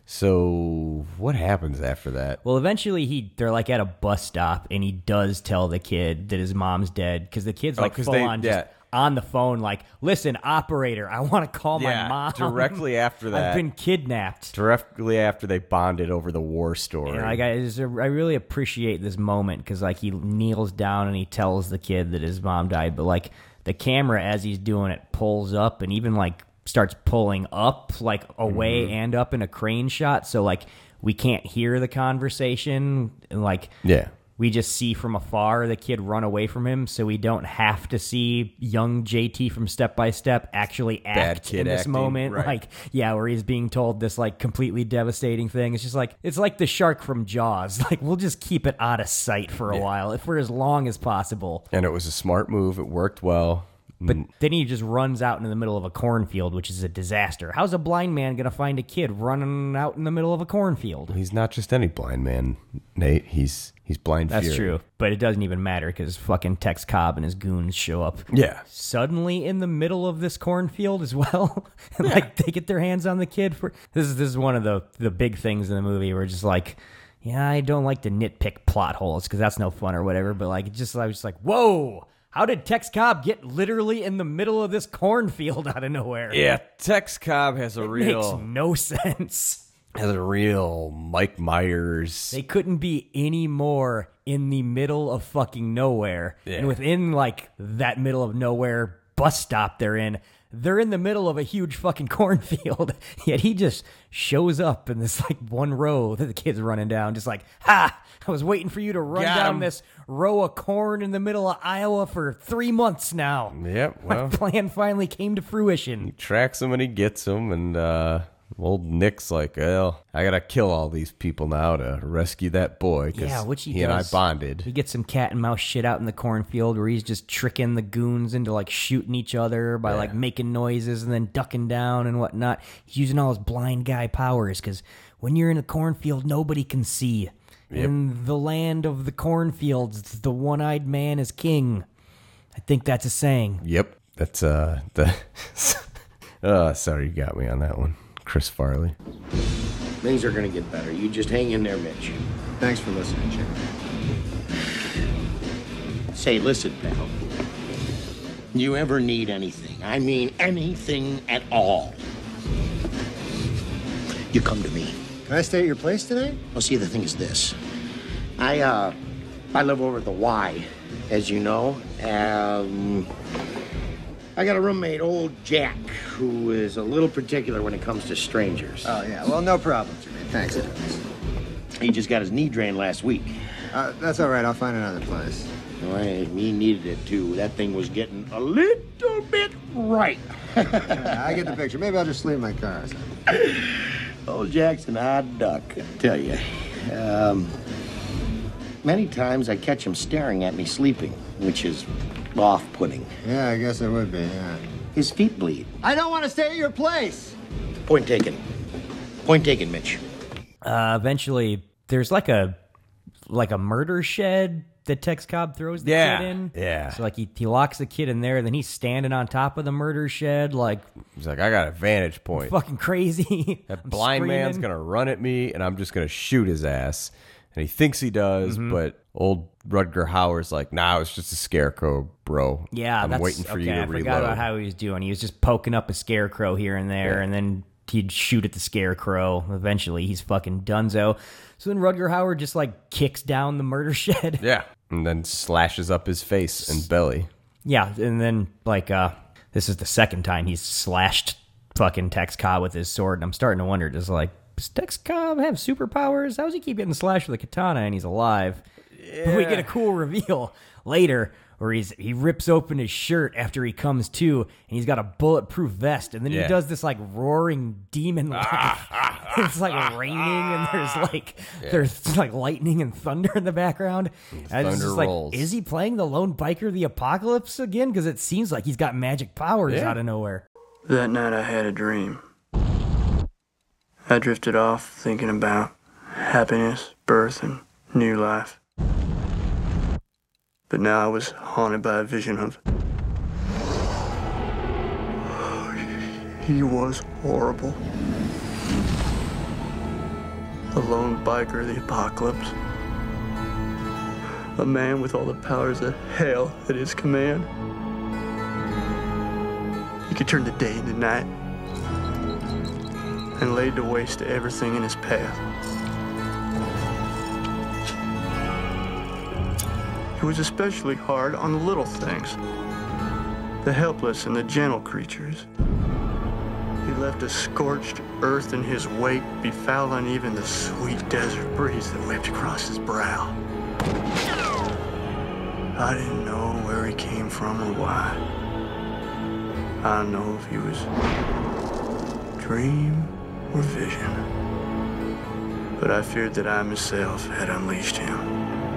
So what happens after that? Well, eventually they're like at a bus stop, and he does tell the kid that his mom's dead, because the kid's like full on just on the phone, like, listen, operator, I want to call my mom. Directly after that. I've been kidnapped. Directly after they bonded over the war story. And like, I really appreciate this moment, because like he kneels down and he tells the kid that his mom died, but like the camera as he's doing it pulls up and even like starts pulling up, like away and up in a crane shot, so like we can't hear the conversation, and like we just see from afar the kid run away from him, so we don't have to see young JT from Step by Step actually act in this moment, like where he's being told this like completely devastating thing. It's just like, it's like the shark from Jaws. Like, we'll just keep it out of sight for a while, for as long as possible. And it was a smart move. It worked well. But then he just runs out into the middle of a cornfield, which is a disaster. How's a blind man going to find a kid running out in the middle of a cornfield? He's not just any blind man, Nate. He's Blind Fury. That's true. But it doesn't even matter, because fucking Tex Cobb and his goons show up. Yeah. Suddenly in the middle of this cornfield as well. And like they get their hands on the kid. This is one of the big things in the movie where just like, yeah, I don't like to nitpick plot holes because that's no fun or whatever. But like, I was just like, whoa. How did Tex Cobb get literally in the middle of this cornfield out of nowhere? Yeah, Tex Cobb has a real... makes no sense. Has a real Mike Myers... They couldn't be any more in the middle of fucking nowhere. Yeah. And within, like, that middle of nowhere bus stop they're in the middle of a huge fucking cornfield. Yet he just shows up in this, like, one row that the kid's running down. Just like, ha! I was waiting for you to run down this row of corn in the middle of Iowa for 3 months now. Yep, well. My plan finally came to fruition. He tracks him and he gets him, and old Nick's like, well, I gotta kill all these people now to rescue that boy, because which he does. And I bonded. He gets some cat and mouse shit out in the cornfield where he's just tricking the goons into like shooting each other by like making noises and then ducking down and whatnot. He's using all his blind guy powers, because when you're in a cornfield, nobody can see. Yep. In the land of the cornfields, the one-eyed man is king. I think that's a saying. Yep. That's sorry, you got me on that one, Chris Farley. Things are going to get better. You just hang in there, Mitch. Thanks for listening, Jim. Say, listen, pal. You ever need anything, I mean anything at all, you come to me. Can I stay at your place tonight? Well, see, the thing is this. I live over at the Y, as you know. I got a roommate, old Jack, who is a little particular when it comes to strangers. Oh, yeah. Well, no problem, Jimmy. Thanks. He just got his knee drained last week. That's all right. I'll find another place. Well, he needed it, too. That thing was getting a little bit right. I get the picture. Maybe I'll just sleep in my car. Old Jackson, odd duck, I tell you. Many times I catch him staring at me sleeping, which is off-putting. Yeah, I guess it would be, yeah. His feet bleed. I don't want to stay at your place. Point taken. Point taken, Mitch. Eventually, there's like a murder shed that Tex Cobb throws the kid in. Yeah. So like he locks the kid in there, then he's standing on top of the murder shed, like he's like, I got a vantage point. Fucking crazy. That blind man's gonna run at me, and I'm just gonna shoot his ass. And he thinks he does, but old Rutger Hauer's like, nah, it's just a scarecrow, bro. Yeah, I'm waiting for you to I reload. forgot about how he was doing. He was just poking up a scarecrow here and there, and then he'd shoot at the scarecrow. Eventually, he's fucking donezo. So then Rutger Hauer just like kicks down the murder shed. Yeah, and then slashes up his face and belly. Yeah, and then like this is the second time he's slashed fucking Tex Cobb with his sword, and I'm starting to wonder, does Tex Cobb have superpowers? How does he keep getting slashed with a katana and he's alive? Yeah. But we get a cool reveal later where he rips open his shirt after he comes to, and he's got a bulletproof vest, and then he does this like roaring demon laugh. It's like raining, and there's like lightning and thunder in the background. And it's just rolls. Is he playing the lone biker of the apocalypse again? Because it seems like he's got magic powers out of nowhere. That night I had a dream. I drifted off thinking about happiness, birth, and new life. But now I was haunted by a vision of... He was horrible. A lone biker of the apocalypse. A man with all the powers of hell at his command. He could turn the day into night and laid to waste everything in his path. He was especially hard on the little things, the helpless and the gentle creatures. He left a scorched earth in his wake, befouling even the sweet desert breeze that whipped across his brow. I didn't know where he came from or why. I don't know if he was dream or vision, but I feared that I myself had unleashed him.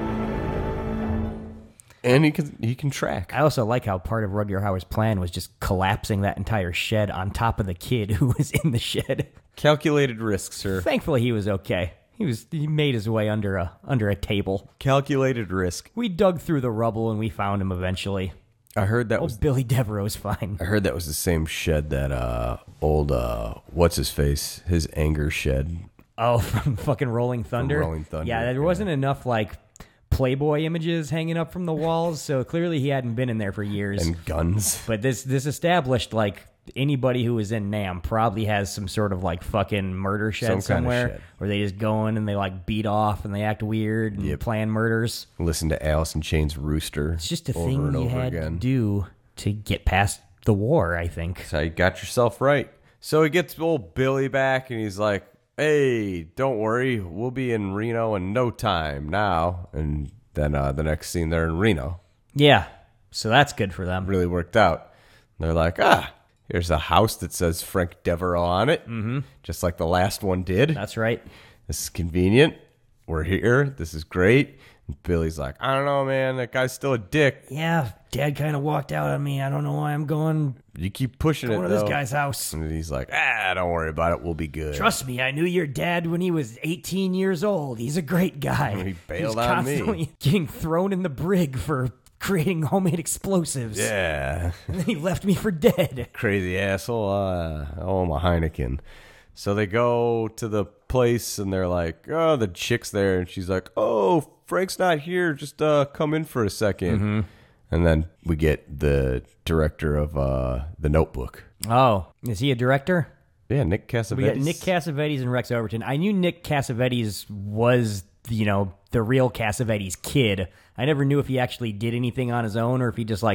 And he can track. I also like how part of Rutger Hauer's plan was just collapsing that entire shed on top of the kid who was in the shed. Calculated risk, sir. Thankfully, he was okay. He made his way under a table. Calculated risk. We dug through the rubble and we found him eventually. I heard that was Billy Devereaux's fine. I heard that was the same shed that old what's his face, his anger shed. Oh, from fucking Rolling Thunder. From Rolling Thunder. Yeah, there wasn't enough like Playboy images hanging up from the walls, so clearly he hadn't been in there for years. And guns. But this established like anybody who was in NAMM probably has some sort of like fucking murder shed somewhere where they just go in and they like beat off and they act weird and plan murders. Listen to Alice in Chains' Rooster. It's just a thing you had to do to get past the war, I think. So you got yourself right. So he gets old Billy back and he's like, hey, don't worry, we'll be in Reno in no time now. And then the next scene, they're in Reno. Yeah, so that's good for them. Really worked out. They're like, here's a house that says Frank Devereaux on it, just like the last one did. That's right. This is convenient. We're here. This is great. And Billy's like, I don't know, man. That guy's still a dick. Yeah, Dad kind of walked out on me. I don't know why I'm going. You keep pushing going it, to though. this guy's house. And he's like, don't worry about it. We'll be good. Trust me, I knew your dad when he was 18 years old. He's a great guy. And he bailed He's on me. constantly getting thrown in the brig for creating homemade explosives. Yeah. And then he left me for dead. Crazy asshole. I'm a Heineken. So they go to the place and they're like, oh, the chick's there. And she's like, oh, Frank's not here. Just come in for a second. And then we get the director of The Notebook. Oh, is he a director? Yeah, Nick Cassavetes. We got Nick Cassavetes and Rex Overton. I knew Nick Cassavetes was, the real Cassavetes kid. I never knew if he actually did anything on his own or if he just,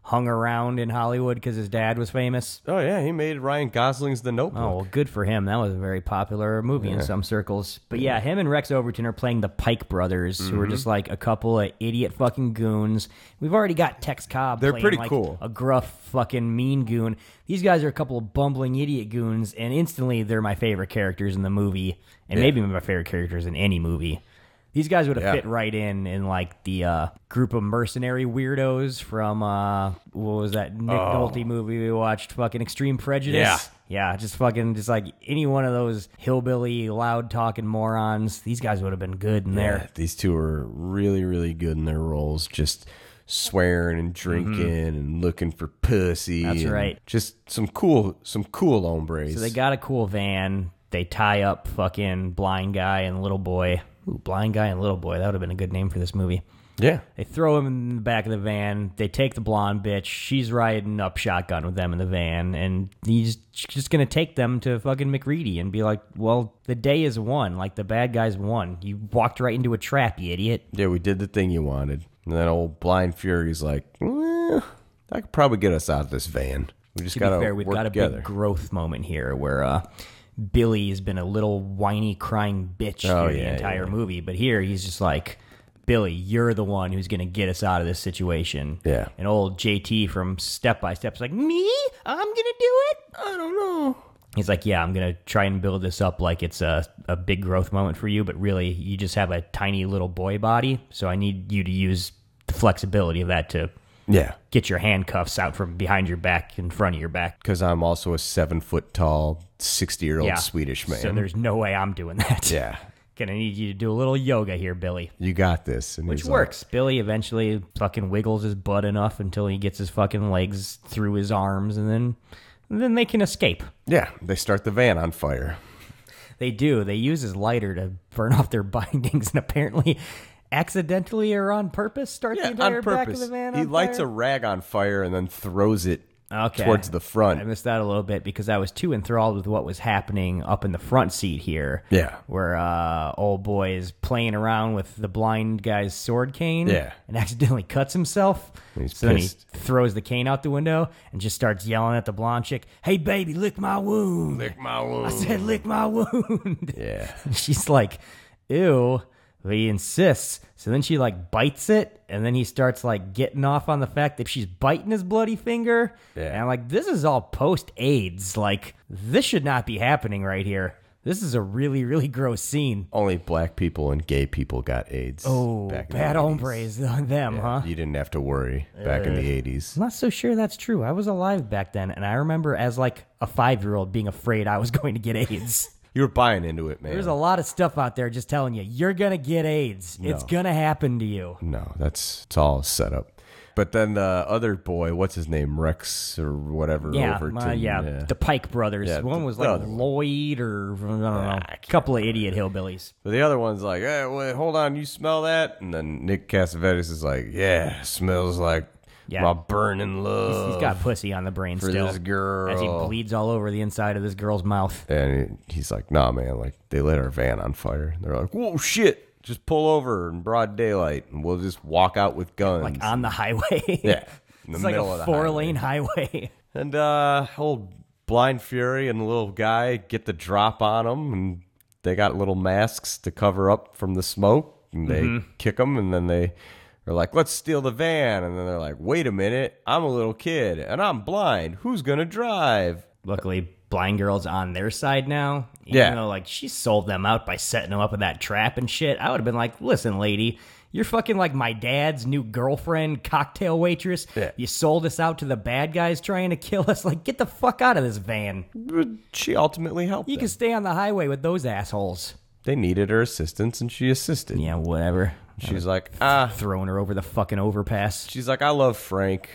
hung around in Hollywood because his dad was famous. Oh, yeah, he made Ryan Gosling's The Notebook. Oh, well, good for him. That was a very popular movie in some circles. But yeah, him and Rex Overton are playing the Pike brothers, who are just like a couple of idiot fucking goons. We've already got Tex Cobb They're playing pretty like cool. a gruff fucking mean goon. These guys are a couple of bumbling idiot goons, and instantly they're my favorite characters in the movie, and maybe my favorite characters in any movie. These guys would have fit right in like the group of mercenary weirdos from, what was that Nick Nolte movie we watched? Fucking Extreme Prejudice? Yeah. Yeah, just like any one of those hillbilly, loud-talking morons. These guys would have been good in there. These two are really, really good in their roles. Just swearing and drinking and looking for pussy. That's and right. Just some cool hombres. So they got a cool van. They tie up fucking Blind Guy and Little Boy. Ooh, Blind Guy and Little Boy. That would have been a good name for this movie. Yeah. They throw him in the back of the van. They take the blonde bitch. She's riding up shotgun with them in the van. And he's just going to take them to fucking McReady and be like, well, the day is won. Like, the bad guys won. You walked right into a trap, you idiot. Yeah, we did the thing you wanted. And then old Blind Fury's like, well, I could probably get us out of this van. We just got to work we've got a together. big growth moment here where Billy has been a little whiny, crying bitch through the entire movie. But here, he's just like, Billy, you're the one who's going to get us out of this situation. Yeah. And old JT from Step by Step is like, me? I'm going to do it? I don't know. He's like, yeah, I'm going to try and build this up like it's a big growth moment for you, but really, you just have a tiny little boy body, so I need you to use the flexibility of that to get your handcuffs out from behind your back, in front of your back. Because I'm also a 7-foot-tall, 60-year-old Swedish man. So there's no way I'm doing that. Yeah. Gonna need you to do a little yoga here, Billy. You got this. And Which he's works. Billy eventually fucking wiggles his butt enough until he gets his fucking legs through his arms, and then they can escape. Yeah, they start the van on fire. They do. They use his lighter to burn off their bindings, and apparently accidentally or on purpose start the entire back of the van on fire. He lights a rag on fire and then throws it towards the front. I missed that a little bit because I was too enthralled with what was happening up in the front seat here. Yeah. Where old boy is playing around with the blind guy's sword cane. Yeah. And accidentally cuts himself. He's then pissed. he throws the cane out the window and just starts yelling at the blonde chick, hey, baby, lick my wound. Lick my wound. I said, lick my wound. Yeah. She's like, ew. But he insists. So then she like bites it, and then he starts like getting off on the fact that she's biting his bloody finger. Yeah. And I'm like, this is all post-AIDS. Like, this should not be happening right here. This is a really, really gross scene. Only black people and gay people got AIDS. Oh, back in bad the 80s. hombres on them, huh? You didn't have to worry back in the 80s. I'm not so sure that's true. I was alive back then, and I remember as like a 5-year-old being afraid I was going to get AIDS. You were buying into it, man. There's a lot of stuff out there just telling you, you're going to get AIDS. No. It's going to happen to you. No, it's all set up. But then the other boy, what's his name? Rex or whatever. Overton. The Pike brothers. Yeah, one was the like other one. Lloyd or, I don't know, a couple of idiot hillbillies. But the other one's like, hey, wait, hold on, you smell that? And then Nick Cassavetes is like, yeah, smells like my burning love. He's got pussy on the brain for still. this girl. As he bleeds all over the inside of this girl's mouth. And he's like, nah, man, like, they lit our van on fire. And they're like, whoa, shit. Just pull over in broad daylight, and we'll just walk out with guns. Like on the highway. Yeah. In the It's like middle a of the 4-lane highway. And old Blind Fury and the little guy get the drop on them, and they got little masks to cover up from the smoke, and they kick them, and then they are like, let's steal the van. And then they're like, wait a minute, I'm a little kid, and I'm blind. Who's going to drive? Luckily, Blind Girl's on their side now. Even though, like, she sold them out by setting them up in that trap and shit. I would have been like, listen, lady, you're fucking like my dad's new girlfriend, cocktail waitress. Yeah. You sold us out to the bad guys trying to kill us. Like, get the fuck out of this van. She ultimately helped You them. can stay on the highway with those assholes. They needed her assistance, and she assisted. Yeah, whatever. She's like, throwing her over the fucking overpass. She's like, I love Frank,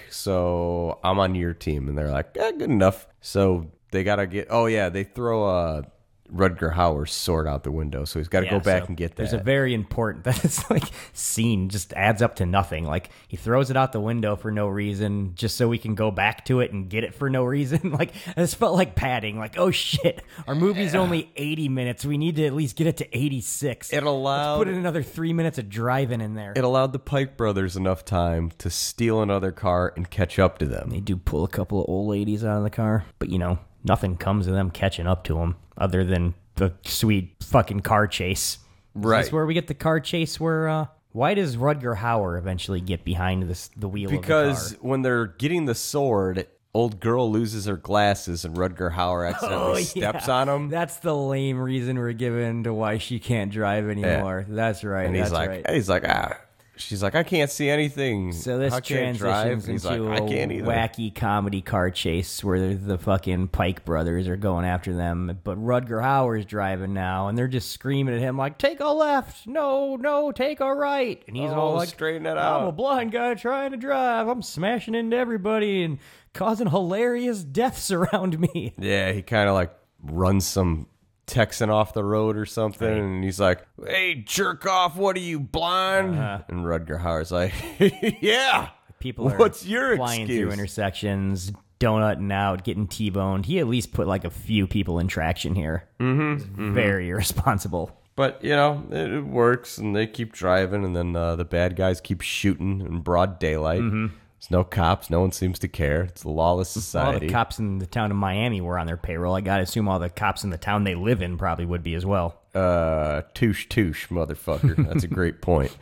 so I'm on your team. And they're like, good enough. So they got to get, they throw Rutger Hauer's sword out the window, so he's got to go back and get that. There's a very important scene just adds up to nothing. Like he throws it out the window for no reason, just so we can go back to it and get it for no reason. Like this felt like padding. Like, oh shit, our movie's only 80 minutes. We need to at least get it to 86. Let's put in another 3 minutes of driving in there. It allowed the Pike brothers enough time to steal another car and catch up to them. They do pull a couple of old ladies out of the car, but nothing comes of them catching up to them other than the sweet fucking car chase. Right. Is this where we get the car chase where, why does Rutger Hauer eventually get behind the wheel of the car? Because when they're getting the sword, old girl loses her glasses and Rutger Hauer accidentally steps on him. That's the lame reason we're given to why she can't drive anymore. Yeah. That's right. And he's like, she's like, I can't see anything. So this transitions into a wacky comedy car chase where the fucking Pike brothers are going after them, but Rutger Hauer's driving now, and they're just screaming at him like, take a left, no, take a right. And he's all like, straighten it out. I'm a blind guy trying to drive. I'm smashing into everybody and causing hilarious deaths around me. Yeah, he kind of like runs some Texan off the road or something, right. And he's like, hey, jerk off, what are you, blind? And Rutger Hauer's like, yeah, people are what's your flying excuse? Through intersections, donutting out, getting T-boned. He at least put like a few people in traction here. Very irresponsible. But, it works, and they keep driving, and then the bad guys keep shooting in broad daylight. There's no cops. No one seems to care. It's a lawless society. All the cops in the town of Miami were on their payroll. I got to assume all the cops in the town they live in probably would be as well. Touche, motherfucker. That's a great point.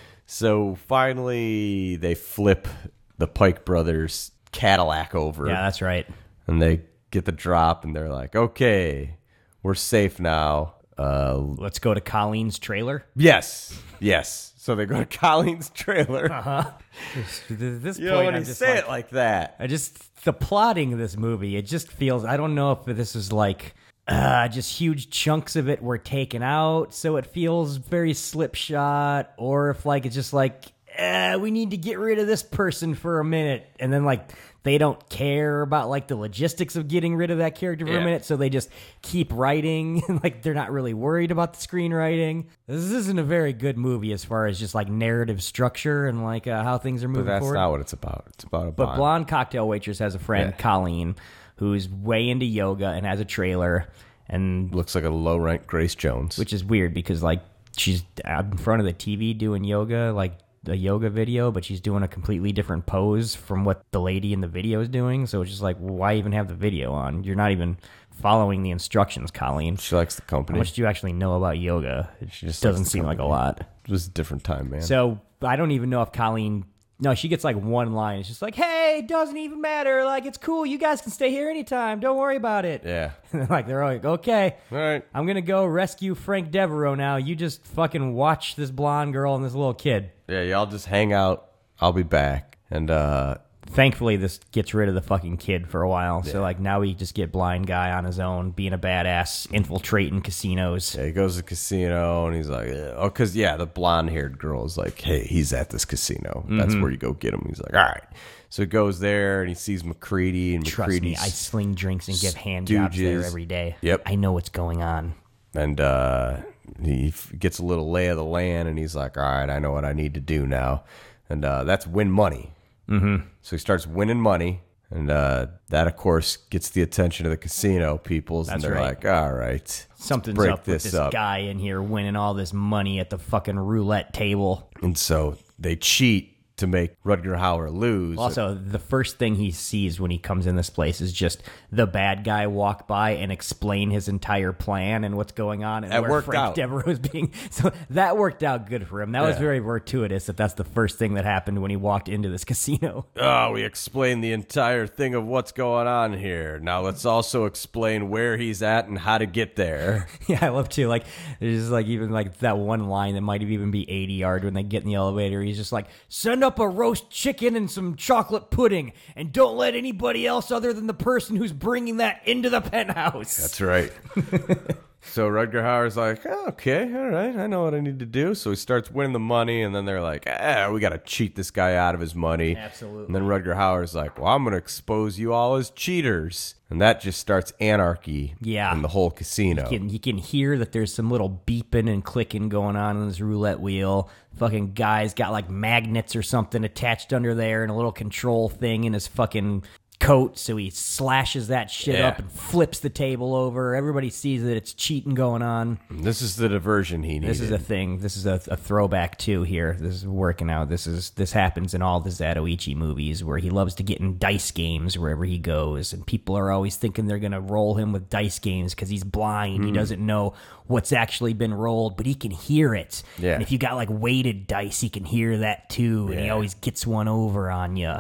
So finally, they flip the Pike brothers' Cadillac over. Yeah, that's right. And they get the drop, and they're like, okay, we're safe now. Let's go to Colleen's trailer. Yes. So they go to Colleen's trailer. This you point, know, when you say it like that. The plotting of this movie, it just feels, I don't know if this is like, just huge chunks of it were taken out, so it feels very slipshod, or if like it's just like, we need to get rid of this person for a minute, and then like they don't care about like the logistics of getting rid of that character for a minute, so they just keep writing, and like they're not really worried about the screenwriting. This isn't a very good movie as far as just like narrative structure and like how things are moving forward. But that's not what it's about. It's about a bond. But Blonde Cocktail Waitress has a friend, Colleen, who's way into yoga and has a trailer, and looks like a low-rank Grace Jones, which is weird because like she's out in front of the TV doing yoga, like a yoga video, but she's doing a completely different pose from what the lady in the video is doing. So it's just like, why even have the video on? You're not even following the instructions, Colleen. She likes the company. How much do you actually know about yoga? It just doesn't seem like a lot. It was a different time, man. So I don't even know if Colleen... No, she gets like one line. It's just like, hey, it doesn't even matter. Like, it's cool. You guys can stay here anytime. Don't worry about it. Yeah. And they're like, okay. All right. I'm going to go rescue Frank Devereaux now. You just fucking watch this blonde girl and this little kid. Yeah, y'all just hang out. I'll be back. And thankfully, this gets rid of the fucking kid for a while. Yeah. So, like, now we just get blind guy on his own, being a badass, infiltrating casinos. Yeah, he goes to the casino, and he's like, because, the blonde-haired girl is like, hey, he's at this casino. That's where you go get him. He's like, all right. So he goes there, and he sees McCready, and Trust me, I sling drinks and give hand jobs there every day. Yep. I know what's going on. And he gets a little lay of the land, and he's like, all right, I know what I need to do now. And that's win money. So he starts winning money, and that, of course, gets the attention of the casino peoples, and they're like, all right, something's up with this guy in here winning all this money at the fucking roulette table. And so they cheat to make Rutger Hauer lose. Also, the first thing he sees when he comes in this place is just the bad guy walk by and explain his entire plan and what's going on and that where worked Frank out. Devereaux is being. So that worked out good for him. That was very fortuitous that's the first thing that happened when he walked into this casino. Oh, we explained the entire thing of what's going on here. Now let's also explain where he's at and how to get there. Yeah, I love to. Like, there's just like even like that one line that might even be 80 yard when they get in the elevator. He's just like, send up a roast chicken and some chocolate pudding, and don't let anybody else other than the person who's bringing that into the penthouse. That's right. So Rutger Hauer's like, oh, okay, all right, I know what I need to do. So he starts winning the money, and then they're like, we got to cheat this guy out of his money. Absolutely. And then Rutger Hauer's like, well, I'm going to expose you all as cheaters. And that just starts anarchy in the whole casino. You can hear that there's some little beeping and clicking going on this roulette wheel. Fucking guy's got like magnets or something attached under there and a little control thing in his fucking coat, so he slashes that shit up and flips the table over. Everybody sees that it's cheating going on. This is the diversion he needed. This is a thing. This is a throwback too here. This is working out. This happens in all the Zatoichi movies where he loves to get in dice games wherever he goes, and people are always thinking they're gonna roll him with dice games because he's blind. He doesn't know what's actually been rolled, but he can hear it. Yeah. And if you got like weighted dice, he can hear that too, and he always gets one over on you.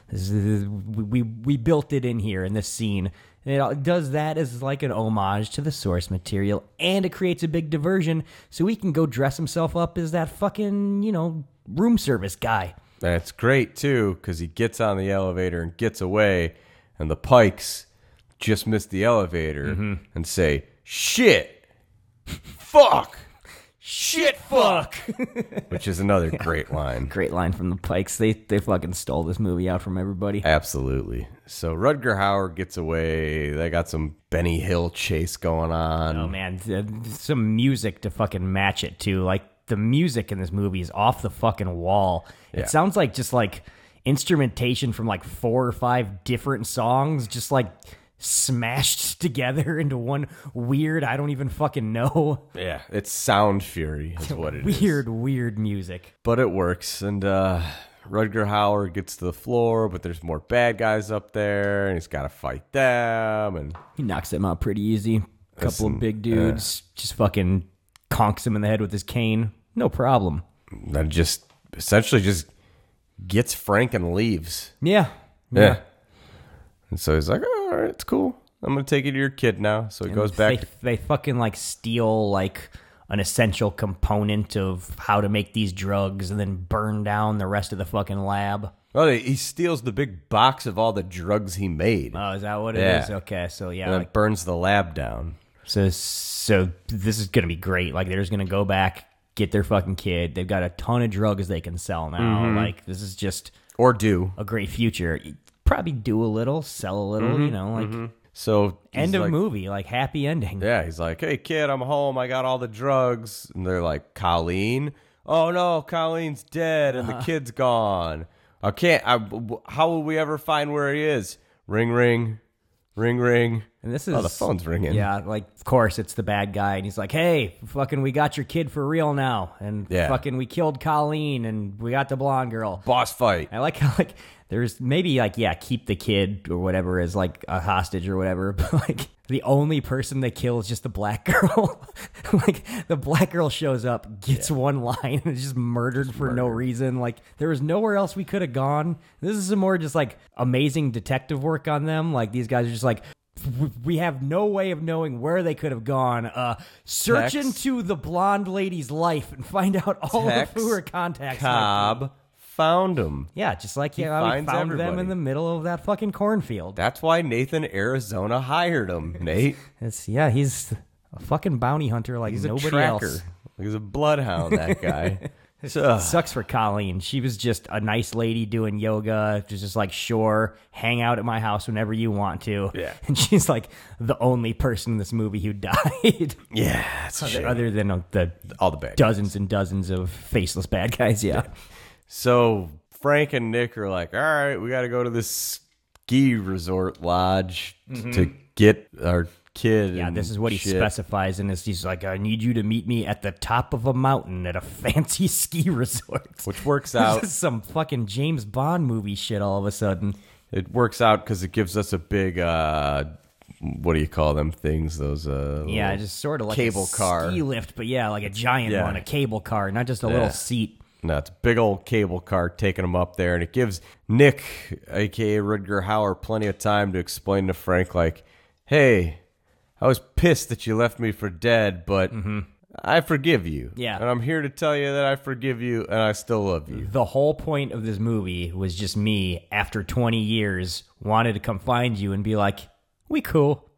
We built it in here in this scene. And it does that as like an homage to the source material, and it creates a big diversion so he can go dress himself up as that fucking, room service guy. That's great, too, because he gets on the elevator and gets away, and the Pikes just miss the elevator and say, shit, fuck. Shit, fuck! Which is another great line. Great line from the Pikes. They fucking stole this movie out from everybody. Absolutely. So Rutger Hauer gets away. They got some Benny Hill chase going on. Oh, man. Some music to fucking match it, too. Like, the music in this movie is off the fucking wall. Yeah. It sounds like just, like, instrumentation from, like, 4 or 5 different songs. Just, like, smashed together into one weird, I don't even fucking know. Yeah, it's sound fury is what it is. Weird music. But it works, and Rutger Hauer gets to the floor, but there's more bad guys up there, and he's got to fight them, and he knocks them out pretty easy. A couple of big dudes, just fucking conks him in the head with his cane. No problem. That just essentially just gets Frank and leaves. Yeah. And so he's like, oh, all right, it's cool. I'm going to take you to your kid now. So he goes back. They fucking like steal like an essential component of how to make these drugs and then burn down the rest of the fucking lab. Oh, he steals the big box of all the drugs he made. Oh, is that what it is? Okay, so yeah. And then burns the lab down. So this is going to be great. Like, they're just going to go back, get their fucking kid. They've got a ton of drugs they can sell now. Like, this is just... Or do. A great future. Probably do a little, sell a little, So end of movie, like happy ending. Yeah, he's like, hey, kid, I'm home. I got all the drugs. And they're like, Colleen? Oh, no, Colleen's dead and the kid's gone. How will we ever find where he is? Ring, ring. Ring, ring. And this is... Oh, the phone's ringing. Yeah, like, of course, it's the bad guy. And he's like, hey, fucking, we got your kid for real now. And fucking, we killed Colleen and we got the blonde girl. Boss fight. I like how, like, there's maybe, like, keep the kid or whatever as, like, a hostage or whatever. But, like, the only person they kill is just the black girl. Like, the black girl shows up, gets one line, and is just murdered for no reason. Like, there was nowhere else we could have gone. This is some more just, like, amazing detective work on them. Like, these guys are just like, we have no way of knowing where they could have gone. Search into the blonde lady's life and find out all of who her contacts Cobb found him. Yeah, just like we found them in the middle of that fucking cornfield. That's why Nathan Arizona hired him, Nate. He's a fucking bounty hunter like he's nobody a tracker. else. He's a bloodhound, that guy. It sucks for Colleen. She was just a nice lady doing yoga. Just like, sure, hang out at my house whenever you want to. Yeah. And she's like the only person in this movie who died. Yeah, that's a shame. Other than all the bad dozens guys. And dozens of faceless bad guys. Yeah. So Frank and Nick are like, all right, we got to go to this ski resort lodge to get our kid. Yeah, this is what he specifies in this. He's like, I need you to meet me at the top of a mountain at a fancy ski resort. Which works out. This is some fucking James Bond movie shit all of a sudden. It works out because it gives us a big, what do you call them things? Those, just sort of like cable car. Ski lift, but like a giant one, a cable car, not just a little seat. No, it's a big old cable car taking him up there, and it gives Nick, a.k.a. Rutger Hauer, plenty of time to explain to Frank, like, hey, I was pissed that you left me for dead, but I forgive you. Yeah. And I'm here to tell you that I forgive you, and I still love you. The whole point of this movie was just me, after 20 years, wanted to come find you and be like, we cool.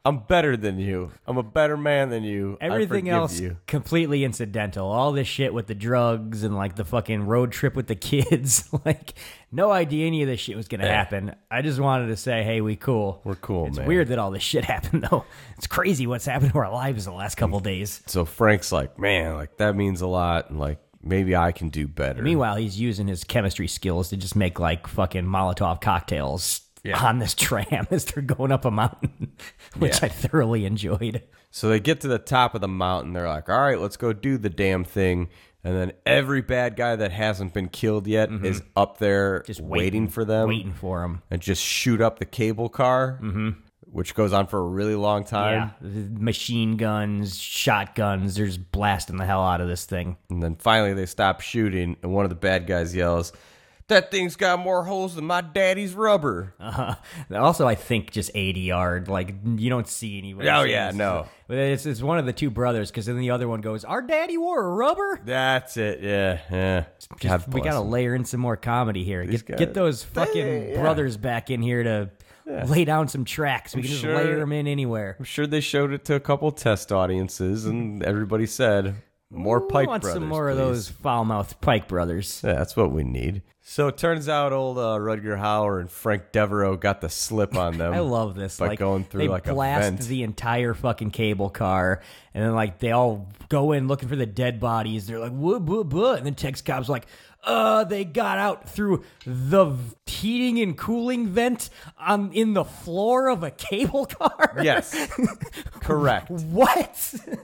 I'm better than you. I'm a better man than you. Everything else you. completely incidental. All this shit with the drugs and like the fucking road trip with the kids. Like, no idea any of this shit was gonna happen. I just wanted to say, hey, we cool. We're cool, it's man. It's weird that all this shit happened, though. It's crazy what's happened to our lives the last couple days. So Frank's like, man, like that means a lot, and like maybe I can do better. Meanwhile, he's using his chemistry skills to just make like fucking Molotov cocktails on this tram as they're going up a mountain, which I thoroughly enjoyed. So they get to the top of the mountain. They're like, all right, let's go do the damn thing. And then every bad guy that hasn't been killed yet is up there just waiting for them. Waiting for them. And just shoot up the cable car, which goes on for a really long time. Yeah, machine guns, shotguns, they're just blasting the hell out of this thing. And then finally they stop shooting, and one of the bad guys yells, that thing's got more holes than my daddy's rubber. Also, I think just ADR, like, you don't see anybody. Oh, yeah, no. But it's one of the two brothers, because then the other one goes, our daddy wore a rubber? That's it, yeah. We got to layer in some more comedy here. Get those fucking brothers back in here to lay down some tracks. We can just layer them in anywhere. I'm sure they showed it to a couple test audiences, and everybody said, more Pike brothers, some more please. of those foul-mouthed Pike brothers. Yeah, that's what we need. So it turns out old Rutger Hauer and Frank Devereaux got the slip on them. I love this. By going through like a vent. They blast the entire fucking cable car, and then like they all go in looking for the dead bodies. They're like, what? And then Tex Cobb's like, they got out through the heating and cooling vent in the floor of a cable car? Yes. Correct. What?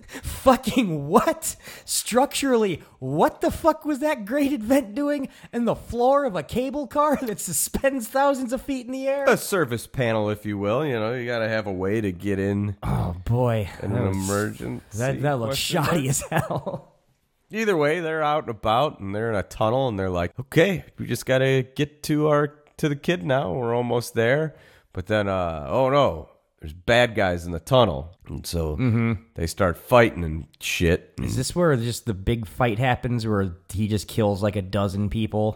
Fucking what? Structurally, what the fuck was that grated vent doing in the floor of a cable car that suspends thousands of feet in the air? A service panel, if you will. You know, you got to have a way to get in. Oh, boy. In an emergency. That looks shoddy as hell. Either way, they're out and about, and they're in a tunnel, and they're like, okay, we just got to get to the kid now. We're almost there. But then, oh no, there's bad guys in the tunnel. And so they start fighting and shit. Is this where just the big fight happens, where he just kills like a dozen people?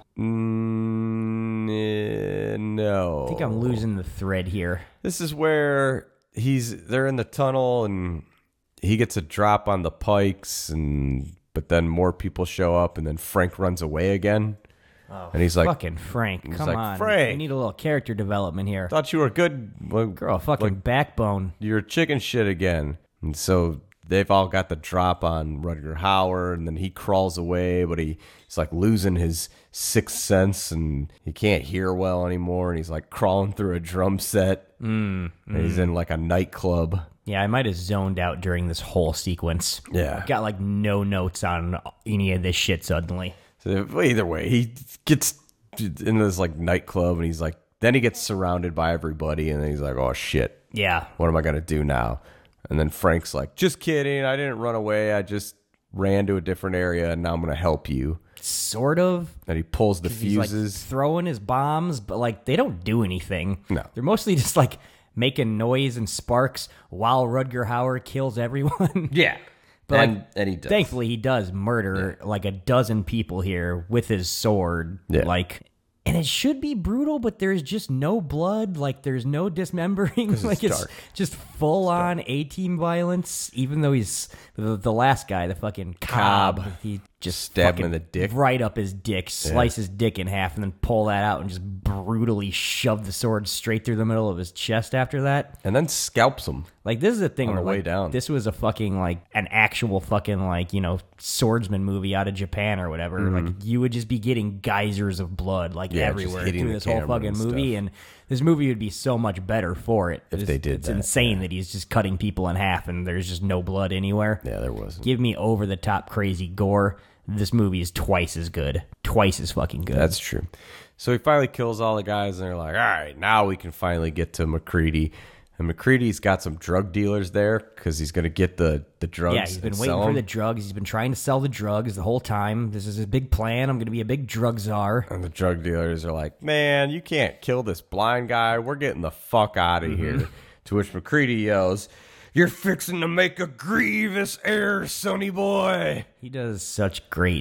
No. I think I'm losing the thread here. This is where they're in the tunnel, and he gets a drop on the Pikes, but then more people show up, and then Frank runs away again. Oh, and he's like, fucking Frank, come on. Frank, we need a little character development here. Thought you were good. Girl, fucking backbone. You're chicken shit again. And so they've all got the drop on Rutger Hauer, and then he crawls away, but he's like losing his sixth sense, and he can't hear well anymore, and he's like crawling through a drum set. And he's in like a nightclub. Yeah, I might have zoned out during this whole sequence. Yeah. I've got like no notes on any of this shit suddenly. So either way, he gets in this like nightclub, and he's like, then he gets surrounded by everybody, and then he's like, oh shit. Yeah. What am I going to do now? And then Frank's like, just kidding. I didn't run away. I just ran to a different area, and now I'm going to help you. Sort of. And he pulls the fuses. He's like throwing his bombs, but like they don't do anything. No. They're mostly just like making noise and sparks while Rutger Hauer kills everyone. Yeah. But and he does. Thankfully, he does murder like a dozen people here with his sword. Yeah. And it should be brutal, but there's just no blood. Like, there's no dismembering. Like, it's just full-on A-team violence, even though he's the last guy, the fucking Cobb. He just stab him in the dick. Right up his dick, slice his dick in half, and then pull that out and just brutally shove the sword straight through the middle of his chest after that. And then scalps him. Like, this is the thing on where, the way down. This was a fucking, like, an actual fucking, like, you know, swordsman movie out of Japan or whatever. Like, you would just be getting geysers of blood, like, everywhere through this whole fucking movie. And this movie would be so much better for it. If they did It's that, insane that he's just cutting people in half and there's just no blood anywhere. Yeah, there wasn't. Give me over-the-top crazy gore. This movie is twice as good. Twice as fucking good. That's true. So he finally kills all the guys, and they're like, all right, now we can finally get to McCready. And McCready's got some drug dealers there because he's going to get the drugs. Yeah, he's been waiting for the drugs. He's been trying to sell the drugs the whole time. This is his big plan. I'm going to be a big drug czar. And the drug dealers are like, man, you can't kill this blind guy. We're getting the fuck out of here. To which McCready yells, you're fixing to make a grievous error, sonny boy. He does such great just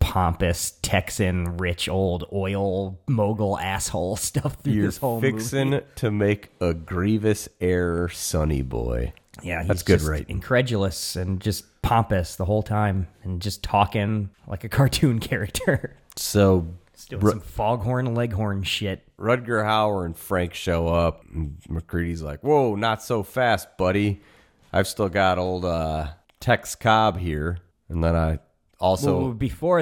pompous Texan rich old oil mogul asshole stuff through this whole movie. You're fixing to make a grievous error, Sonny Boy. Yeah, he's that's good, just right? Incredulous and just pompous the whole time, and just talking like a cartoon character. So, doing some foghorn leghorn shit. Rutger Hauer and Frank show up, and MacReady's like, "Whoa, not so fast, buddy. I've still got old Tex Cobb here." And then I also... Well, before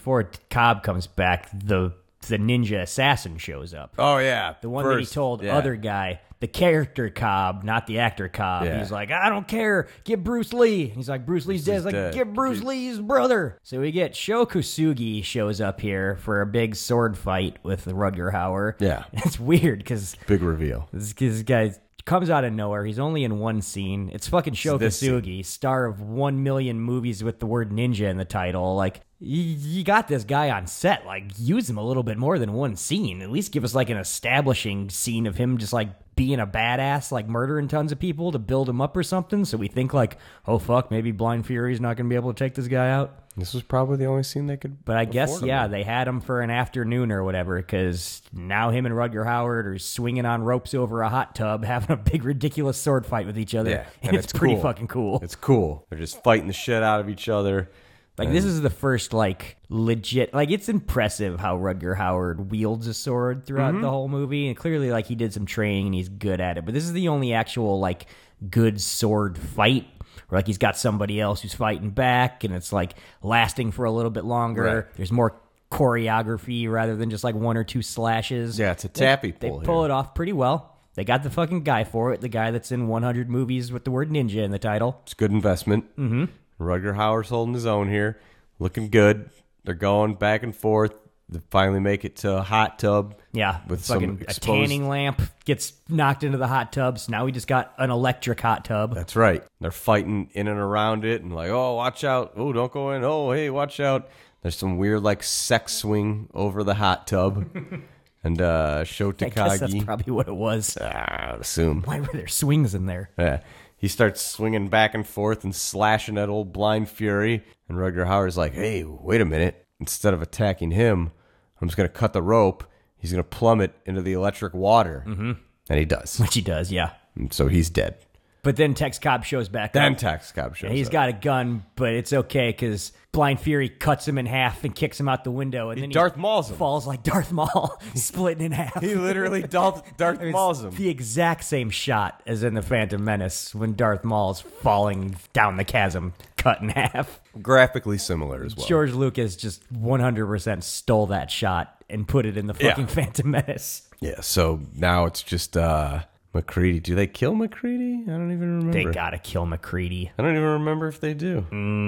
Cobb comes back, the ninja assassin shows up. Oh, yeah. The one that he told other guy, the character Cobb, not the actor Cobb. Yeah. He's like, I don't care. Get Bruce Lee. He's like, Bruce Lee's dead. He's like, get Bruce Lee's brother. So we get Sho Kosugi shows up here for a big sword fight with Rutger Hauer. Yeah. It's weird because... Big reveal. This guy comes out of nowhere. He's only in one scene. It's fucking Sho Kosugi, star of 1 million movies with the word ninja in the title. Like, you got this guy on set. Like, use him a little bit more than one scene. At least give us like an establishing scene of him just like being a badass, like murdering tons of people to build him up or something. So we think like, oh fuck, maybe Blind Fury's not going to be able to take this guy out. This was probably the only scene they could. But I guess, yeah, they had him for an afternoon or whatever, because now him and Rutger Hauer are swinging on ropes over a hot tub, having a big ridiculous sword fight with each other. Yeah, and it's pretty fucking cool. It's cool. They're just fighting the shit out of each other. Like, this is the first, like, legit... Like, it's impressive how Rutger Hauer wields a sword throughout the whole movie. And clearly, like, he did some training and he's good at it. But this is the only actual, like, good sword fight where, like, he's got somebody else who's fighting back and it's, like, lasting for a little bit longer. Right. There's more choreography rather than just, like, 1 or 2 slashes. Yeah, it's a tappy pull. They pull it off pretty well. They got the fucking guy for it. The guy that's in 100 movies with the word ninja in the title. It's good investment. Mm-hmm. Rutger Hauer's holding his own here. Looking good. They're going back and forth. They finally make it to a hot tub. Yeah. With fucking a tanning lamp gets knocked into the hot tub. So now we just got an electric hot tub. That's right. They're fighting in and around it and like, oh, watch out. Oh, don't go in. Oh, hey, watch out. There's some weird like sex swing over the hot tub. And Sho Takagi. I guess that's probably what it was. I'd assume. Why were there swings in there? Yeah. He starts swinging back and forth and slashing at old Blind Fury. And Rutger Hauer's like, hey, wait a minute. Instead of attacking him, I'm just going to cut the rope. He's going to plummet into the electric water. Mm-hmm. And he does. Which he does, yeah. And so he's dead. But then Tex Cobb shows back then up. Tex Cobb shows up. He's got a gun, but it's okay because Blind Fury cuts him in half and kicks him out the window. And then Darth Mauls him. Falls like Darth Maul, splitting in half. He literally Darth Mauls him. The exact same shot as in The Phantom Menace when Darth Maul's falling down the chasm, cut in half. Graphically similar as well. George Lucas just 100% stole that shot and put it in the fucking Phantom Menace. Yeah, so now it's just... MacReady. Do they kill MacReady? I don't even remember. They gotta kill MacReady. I don't even remember if they do.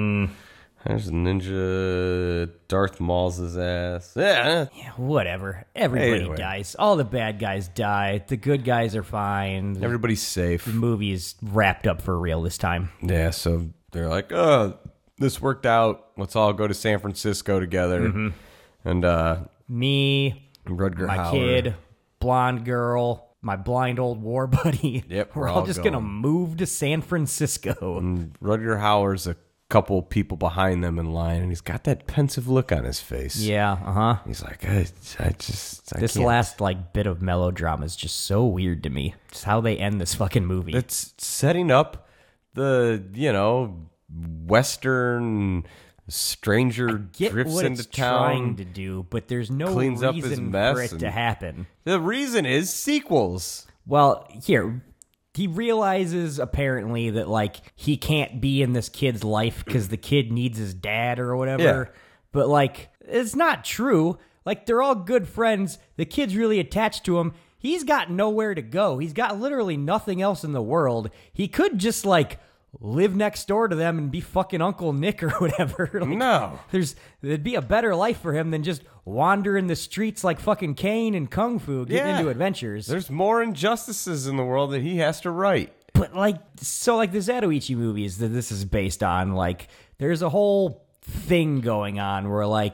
There's Ninja. Darth Maul's his ass. Yeah, whatever. Everybody dies. All the bad guys die. The good guys are fine. Everybody's safe. The movie's wrapped up for real this time. Yeah, so they're like, this worked out. Let's all go to San Francisco together. Mm-hmm. And me, Rutger my Hauer. kid, blonde girl, my blind old war buddy. Yep, we're all just going to move to San Francisco. And Rutger Hauer's a couple people behind them in line, and he's got that pensive look on his face. Yeah, uh-huh. He's like, I this can't. last like bit of melodrama is just so weird to me. Just how they end this fucking movie. It's setting up the, Western stranger drifts what into it's town, trying to do, but there's no cleans up his reason mess for it to happen. The reason is sequels. Well, here, he realizes apparently that like he can't be in this kid's life because the kid needs his dad or whatever. Yeah. But like, it's not true. Like, they're all good friends. The kid's really attached to him. He's got nowhere to go. He's got literally nothing else in the world. He could just like live next door to them and be fucking Uncle Nick or whatever. Like, no. There'd be a better life for him than just wandering the streets like fucking Kane and Kung Fu, getting into adventures. There's more injustices in the world that he has to right. But like, so like the Zatoichi movies that this is based on, like there's a whole thing going on where like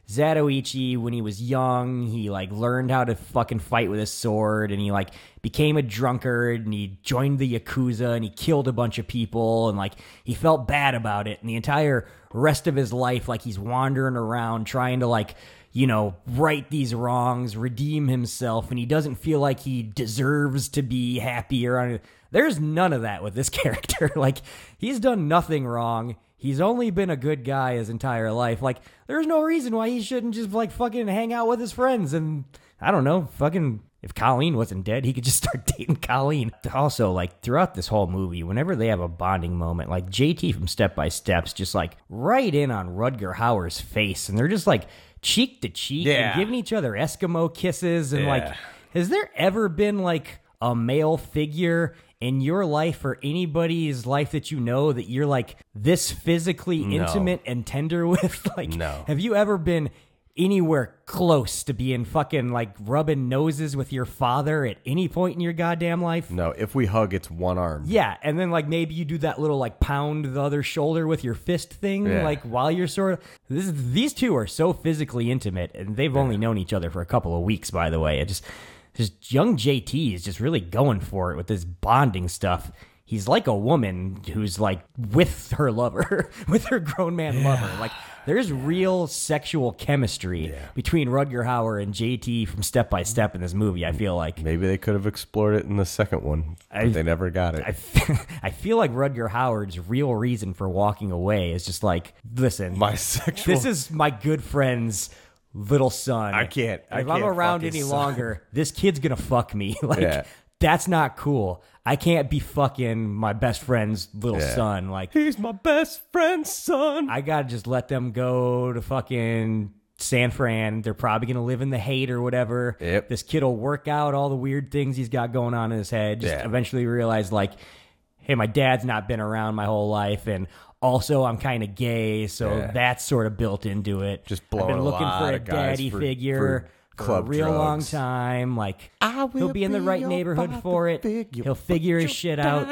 Zatoichi, when he was young, he like learned how to fucking fight with his sword, and he like became a drunkard, and he joined the Yakuza, and he killed a bunch of people, and like he felt bad about it, and the entire rest of his life, like he's wandering around trying to like, you know, right these wrongs, redeem himself, and he doesn't feel like he deserves to be happy or anything. There's none of that with this character. Like, he's done nothing wrong. He's only been a good guy his entire life. Like, there's no reason why he shouldn't just, like, fucking hang out with his friends. And, I don't know, fucking, if Colleen wasn't dead, he could just start dating Colleen. Also, like, throughout this whole movie, whenever they have a bonding moment, like, JT from Step by Step's just, like, right in on Rutger Hauer's face. And they're just, like, cheek to cheek and giving each other Eskimo kisses. And, like, has there ever been, like, a male figure in your life or anybody's life that you know that you're like this physically intimate and tender with? Like, have you ever been anywhere close to being fucking like rubbing noses with your father at any point in your goddamn life? No, if we hug, it's one arm. Yeah, and then like maybe you do that little like pound the other shoulder with your fist thing, like while you're sort of. These two are so physically intimate, and they've only known each other for a couple of weeks, by the way. Just young JT is just really going for it with this bonding stuff. He's like a woman who's like with her lover, with her grown man lover. Like, there's real sexual chemistry between Rutger Hauer and JT from Step by Step in this movie, I feel like. Maybe they could have explored it in the second one, but they never got it. I feel like Rutger Hauer's real reason for walking away is just like, listen, this is my good friend's little son. If I'm around any longer, this kid's gonna fuck me. Like, that's not cool. I can't be fucking my best friend's little son. Like, he's my best friend's son. I gotta just let them go to fucking San Fran. They're probably gonna live in the hate or whatever. This kid will work out all the weird things he's got going on in his head. Just eventually realize, like, hey, my dad's not been around my whole life, and also I'm kind of gay, so that's sort of built into it. Just blowing I've been looking for a daddy figure for a real long time. Like, he'll be in the right neighborhood for it. He'll figure his shit out.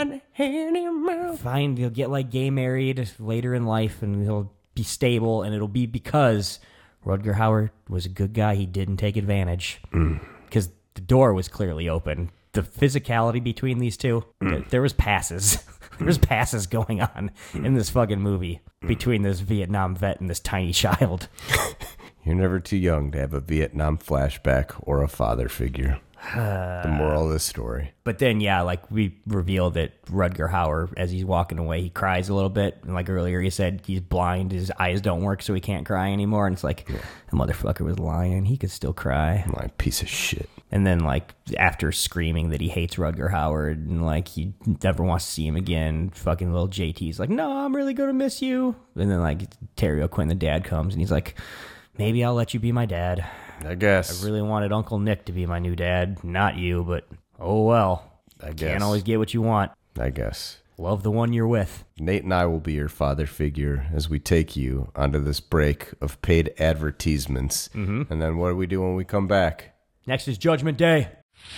Fine, he'll get like gay married later in life, and he'll be stable, and it'll be because Rutger Hauer was a good guy. He didn't take advantage because the door was clearly open. The physicality between these two, there was passes. There's passes going on in this fucking movie between this Vietnam vet and this tiny child. You're never too young to have a Vietnam flashback or a father figure. The moral of the story. But then, like we revealed that Rutger Hauer, as he's walking away, he cries a little bit. And like earlier, he said he's blind, his eyes don't work, so he can't cry anymore. And it's like, the motherfucker was lying. He could still cry. Like, piece of shit. And then, like, after screaming that he hates Rutger Hauer and, like, he never wants to see him again, fucking little JT's like, no, I'm really going to miss you. And then, like, Terry O'Quinn, the dad, comes, and he's like, maybe I'll let you be my dad. I guess. I really wanted Uncle Nick to be my new dad. Not you, but oh well. I guess. Can't always get what you want. I guess. Love the one you're with. Nate and I will be your father figure as we take you onto this break of paid advertisements. And then what do we do when we come back? Next is Judgment Day.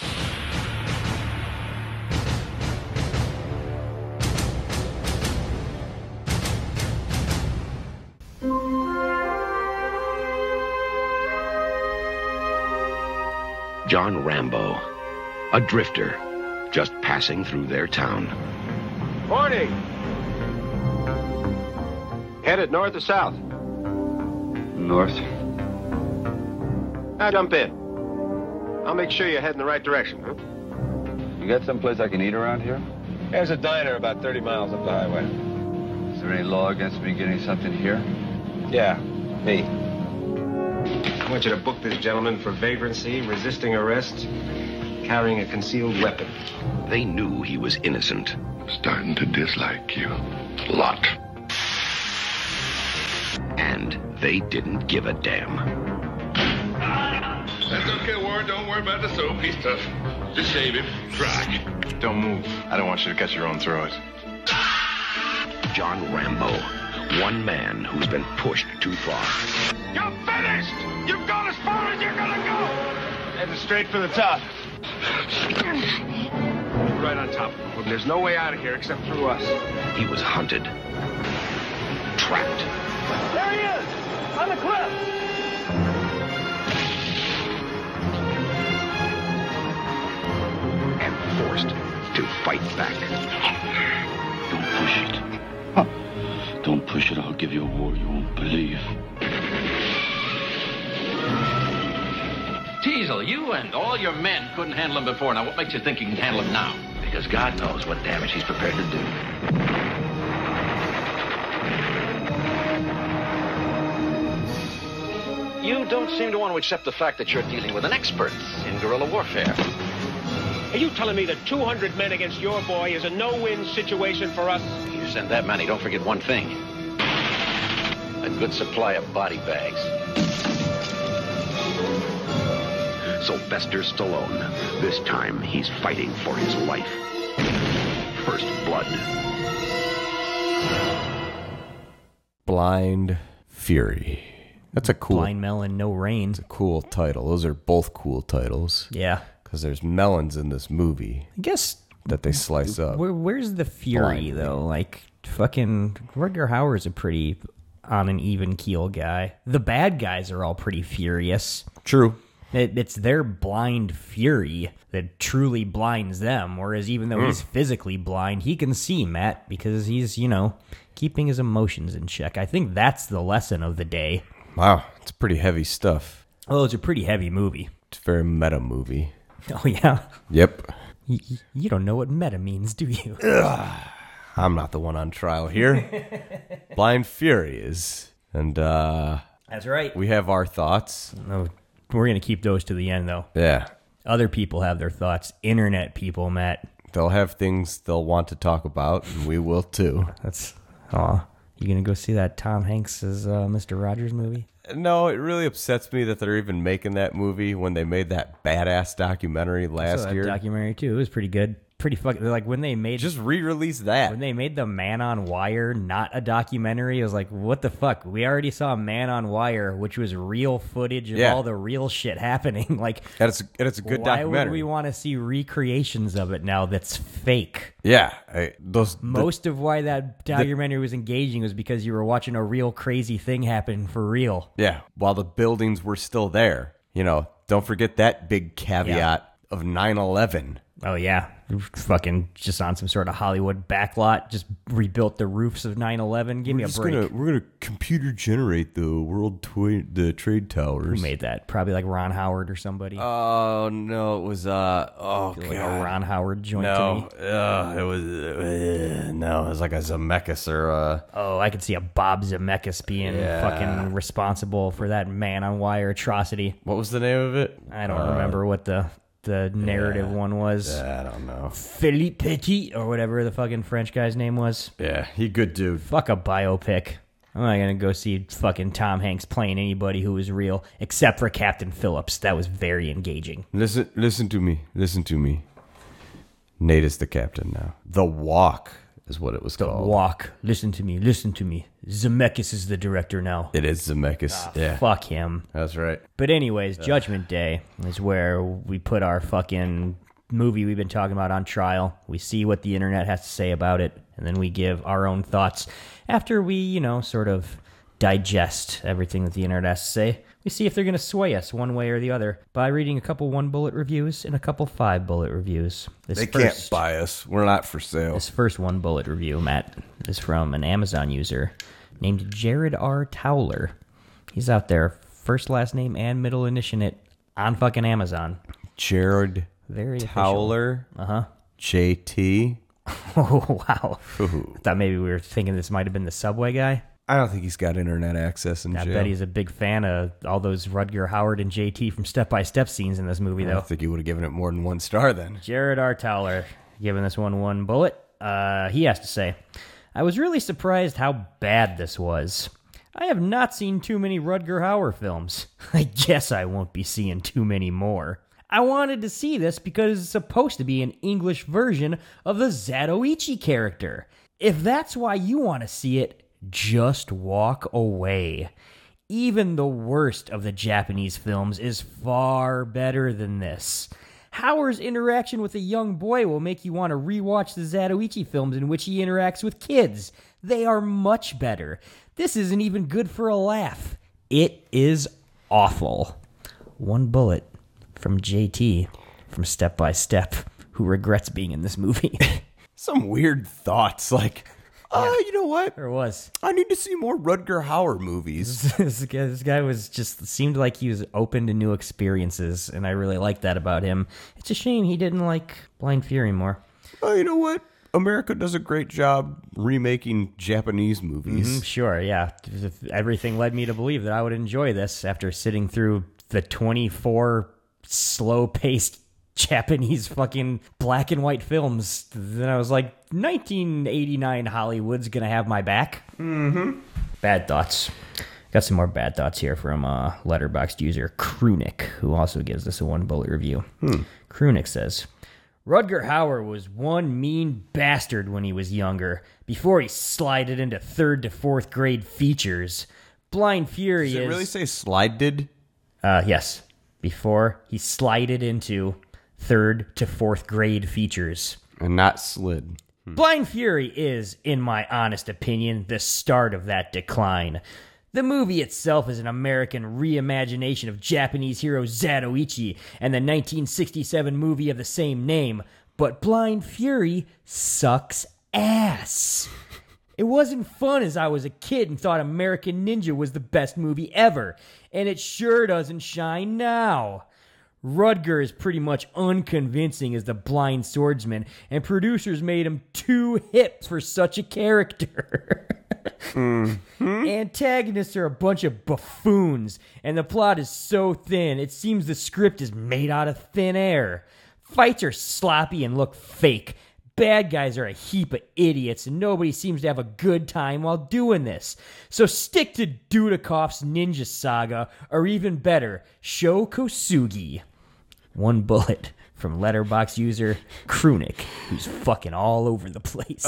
John Rambo, a drifter, just passing through their town. Morning! Headed north or south? North. Now jump in. I'll make sure you're heading the right direction, huh? You got someplace I can eat around here? There's a diner about 30 miles up the highway. Is there any law against me getting something here? Yeah, me. I want you to book this gentleman for vagrancy, resisting arrest, carrying a concealed weapon. They knew he was innocent. Starting to dislike you. A lot. And they didn't give a damn. That's okay, Warren. Don't worry about the soap. He's tough. Just shave him. Try. Don't move. I don't want you to cut your own throat. John Rambo, one man who's been pushed too far. You're finished! You've gone as far as you're gonna go! Heading straight for the top. Right on top of him. There's no way out of here except through us. He was hunted. Trapped. There he is! On the cliff! forced to fight back. Don't push it. Don't push it. I'll give you a war you won't believe. Teasel, you and all your men couldn't handle him before. Now, what makes you think you can handle him now? Because God knows what damage he's prepared to do. You don't seem to want to accept the fact that you're dealing with an expert in guerrilla warfare. Are you telling me that 200 men against your boy is a no-win situation for us? You send that many, don't forget one thing. A good supply of body bags. Sylvester Stallone. This time, he's fighting for his life. First Blood. Blind Fury. That's a cool... Blind Melon, No Rain. It's a cool title. Those are both cool titles. Yeah. Because there's melons in this movie. I guess... That they slice up. Where's the fury, though? Like, fucking... Rutger Hauer's a pretty on an even keel guy. The bad guys are all pretty furious. True. It's their blind fury that truly blinds them, whereas even though he's physically blind, he can see, Matt, because he's, keeping his emotions in check. I think that's the lesson of the day. Wow, it's pretty heavy stuff. Oh, it's a pretty heavy movie. It's a very meta movie. Oh, yeah? Yep. You don't know what meta means, do you? I'm not the one on trial here. Blind Fury is. And, that's right. We have our thoughts. No, we're going to keep those to the end, though. Yeah. Other people have their thoughts. Internet people, Matt. They'll have things they'll want to talk about, and we will, too. You going to go see that Tom Hanks' Mr. Rogers movie? No, it really upsets me that they're even making that movie when they made that badass documentary last year. Documentary, too. It was pretty good. Pretty fucking... Like, when they made... Just re-release that. When they made The Man on Wire not a documentary, it was like, what the fuck? We already saw Man on Wire, which was real footage of all the real shit happening. Like, and it's a good documentary. Why would we want to see recreations of it now that's fake? Yeah. Most of why that documentary was engaging was because you were watching a real crazy thing happen for real. Yeah. While the buildings were still there. Don't forget that big caveat of 9/11. Oh, yeah. Fucking just on some sort of Hollywood backlot, just rebuilt the roofs of 9/11. Give me a break. We're going to computer generate the trade towers. Who made that? Probably like Ron Howard or somebody. Oh, no. It was, like a Ron Howard joint to me. It was like a Zemeckis or I could see a Bob Zemeckis being fucking responsible for that Man on Wire atrocity. What was the name of it? I don't remember what the narrative one was. I don't know. Philippe Petit or whatever the fucking French guy's name was. Yeah, he good dude. Fuck a biopic. I'm not going to go see fucking Tom Hanks playing anybody who was real, except for Captain Phillips. That was very engaging. Listen to me. Nate is the captain now. The Walk is what it was called. The Walk. Listen to me. Zemeckis is the director now. It is Zemeckis. Yeah. Fuck him. That's right. But anyways, Judgment Day is where we put our fucking movie we've been talking about on trial. We see what the internet has to say about it, and then we give our own thoughts after we, sort of digest everything that the internet has to say. We see if they're going to sway us one way or the other by reading a couple 1-bullet reviews and a couple 5-bullet reviews. Can't buy us. We're not for sale. This first 1-bullet review, Matt, is from an Amazon user named Jared R. Towler. He's out there, first, last name, and middle initial on fucking Amazon. Jared Very Towler. Uh-huh. JT. Oh, wow. Ooh. I thought maybe we were thinking this might have been the Subway guy. I don't think he's got internet access in jail. I bet he's a big fan of all those Rutger Hauer and JT from Step by Step scenes in this movie, though. I think he would have given it more than 1 star then. Jared R. Towler giving this one 1 bullet. He has to say, I was really surprised how bad this was. I have not seen too many Rutger Hauer films. I guess I won't be seeing too many more. I wanted to see this because it's supposed to be an English version of the Zatoichi character. If that's why you want to see it, just walk away. Even the worst of the Japanese films is far better than this. Hauer's interaction with a young boy will make you want to rewatch the Zatoichi films in which he interacts with kids. They are much better. This isn't even good for a laugh. It is awful. 1 bullet from JT from Step by Step, who regrets being in this movie. Some weird thoughts like, you know what? There was. I need to see more Rutger Hauer movies. This guy was just seemed like he was open to new experiences, and I really liked that about him. It's a shame he didn't like Blind Fury more. Oh, you know what? America does a great job remaking Japanese movies. Sure, yeah. Everything led me to believe that I would enjoy this after sitting through the 24 slow-paced Japanese fucking black and white films. Then I was like, 1989 Hollywood's gonna have my back. Mm-hmm. Bad thoughts. Got some more bad thoughts here from Letterboxd user Krunick, who also gives us a 1-bullet review. Krunick says, Rutger Hauer was one mean bastard when he was younger, before he slided into 3rd to 4th grade features. Blind Fury Does it really say slided? Yes. Before he slided into 3rd to 4th grade features. And not slid. Blind Fury is, in my honest opinion, the start of that decline. The movie itself is an American reimagination of Japanese hero Zatoichi and the 1967 movie of the same name, but Blind Fury sucks ass. It wasn't fun as I was a kid and thought American Ninja was the best movie ever, and it sure doesn't shine now. Rutger is pretty much unconvincing as the blind swordsman, and producers made him too hip for such a character. Antagonists are a bunch of buffoons, and the plot is so thin, it seems the script is made out of thin air. Fights are sloppy and look fake. Bad guys are a heap of idiots, and nobody seems to have a good time while doing this. So stick to Dudikoff's Ninja Saga, or even better, Sho Kosugi. 1 bullet from Letterboxd user Krunick, who's fucking all over the place.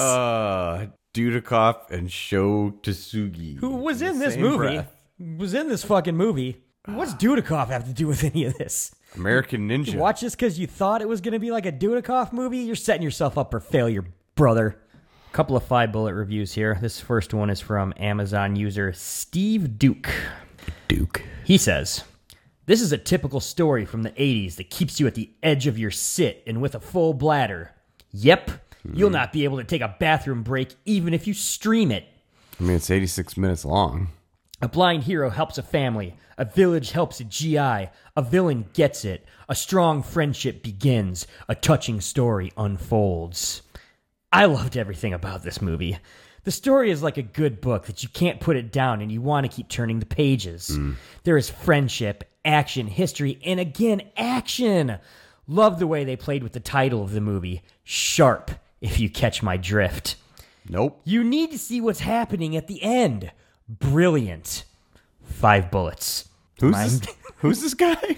Dudikoff and Sho Kosugi. Who was in this movie? Was in this fucking movie. What's Dudikoff have to do with any of this? American Ninja. You watch this because you thought it was going to be like a Dudikoff movie? You're setting yourself up for failure, brother. A couple of 5-bullet reviews here. This first one is from Amazon user Steve Duke. He says, this is a typical story from the 80s that keeps you at the edge of your sit and with a full bladder. Yep. You'll not be able to take a bathroom break even if you stream it. I mean, it's 86 minutes long. A blind hero helps a family. A village helps a GI. A villain gets it. A strong friendship begins. A touching story unfolds. I loved everything about this movie. The story is like a good book that you can't put it down and you want to keep turning the pages. There is friendship, action, history, and again, action. Love the way they played with the title of the movie, Sharp, if you catch my drift. Nope. You need to see what's happening at the end. Brilliant. 5 bullets. Who's this guy?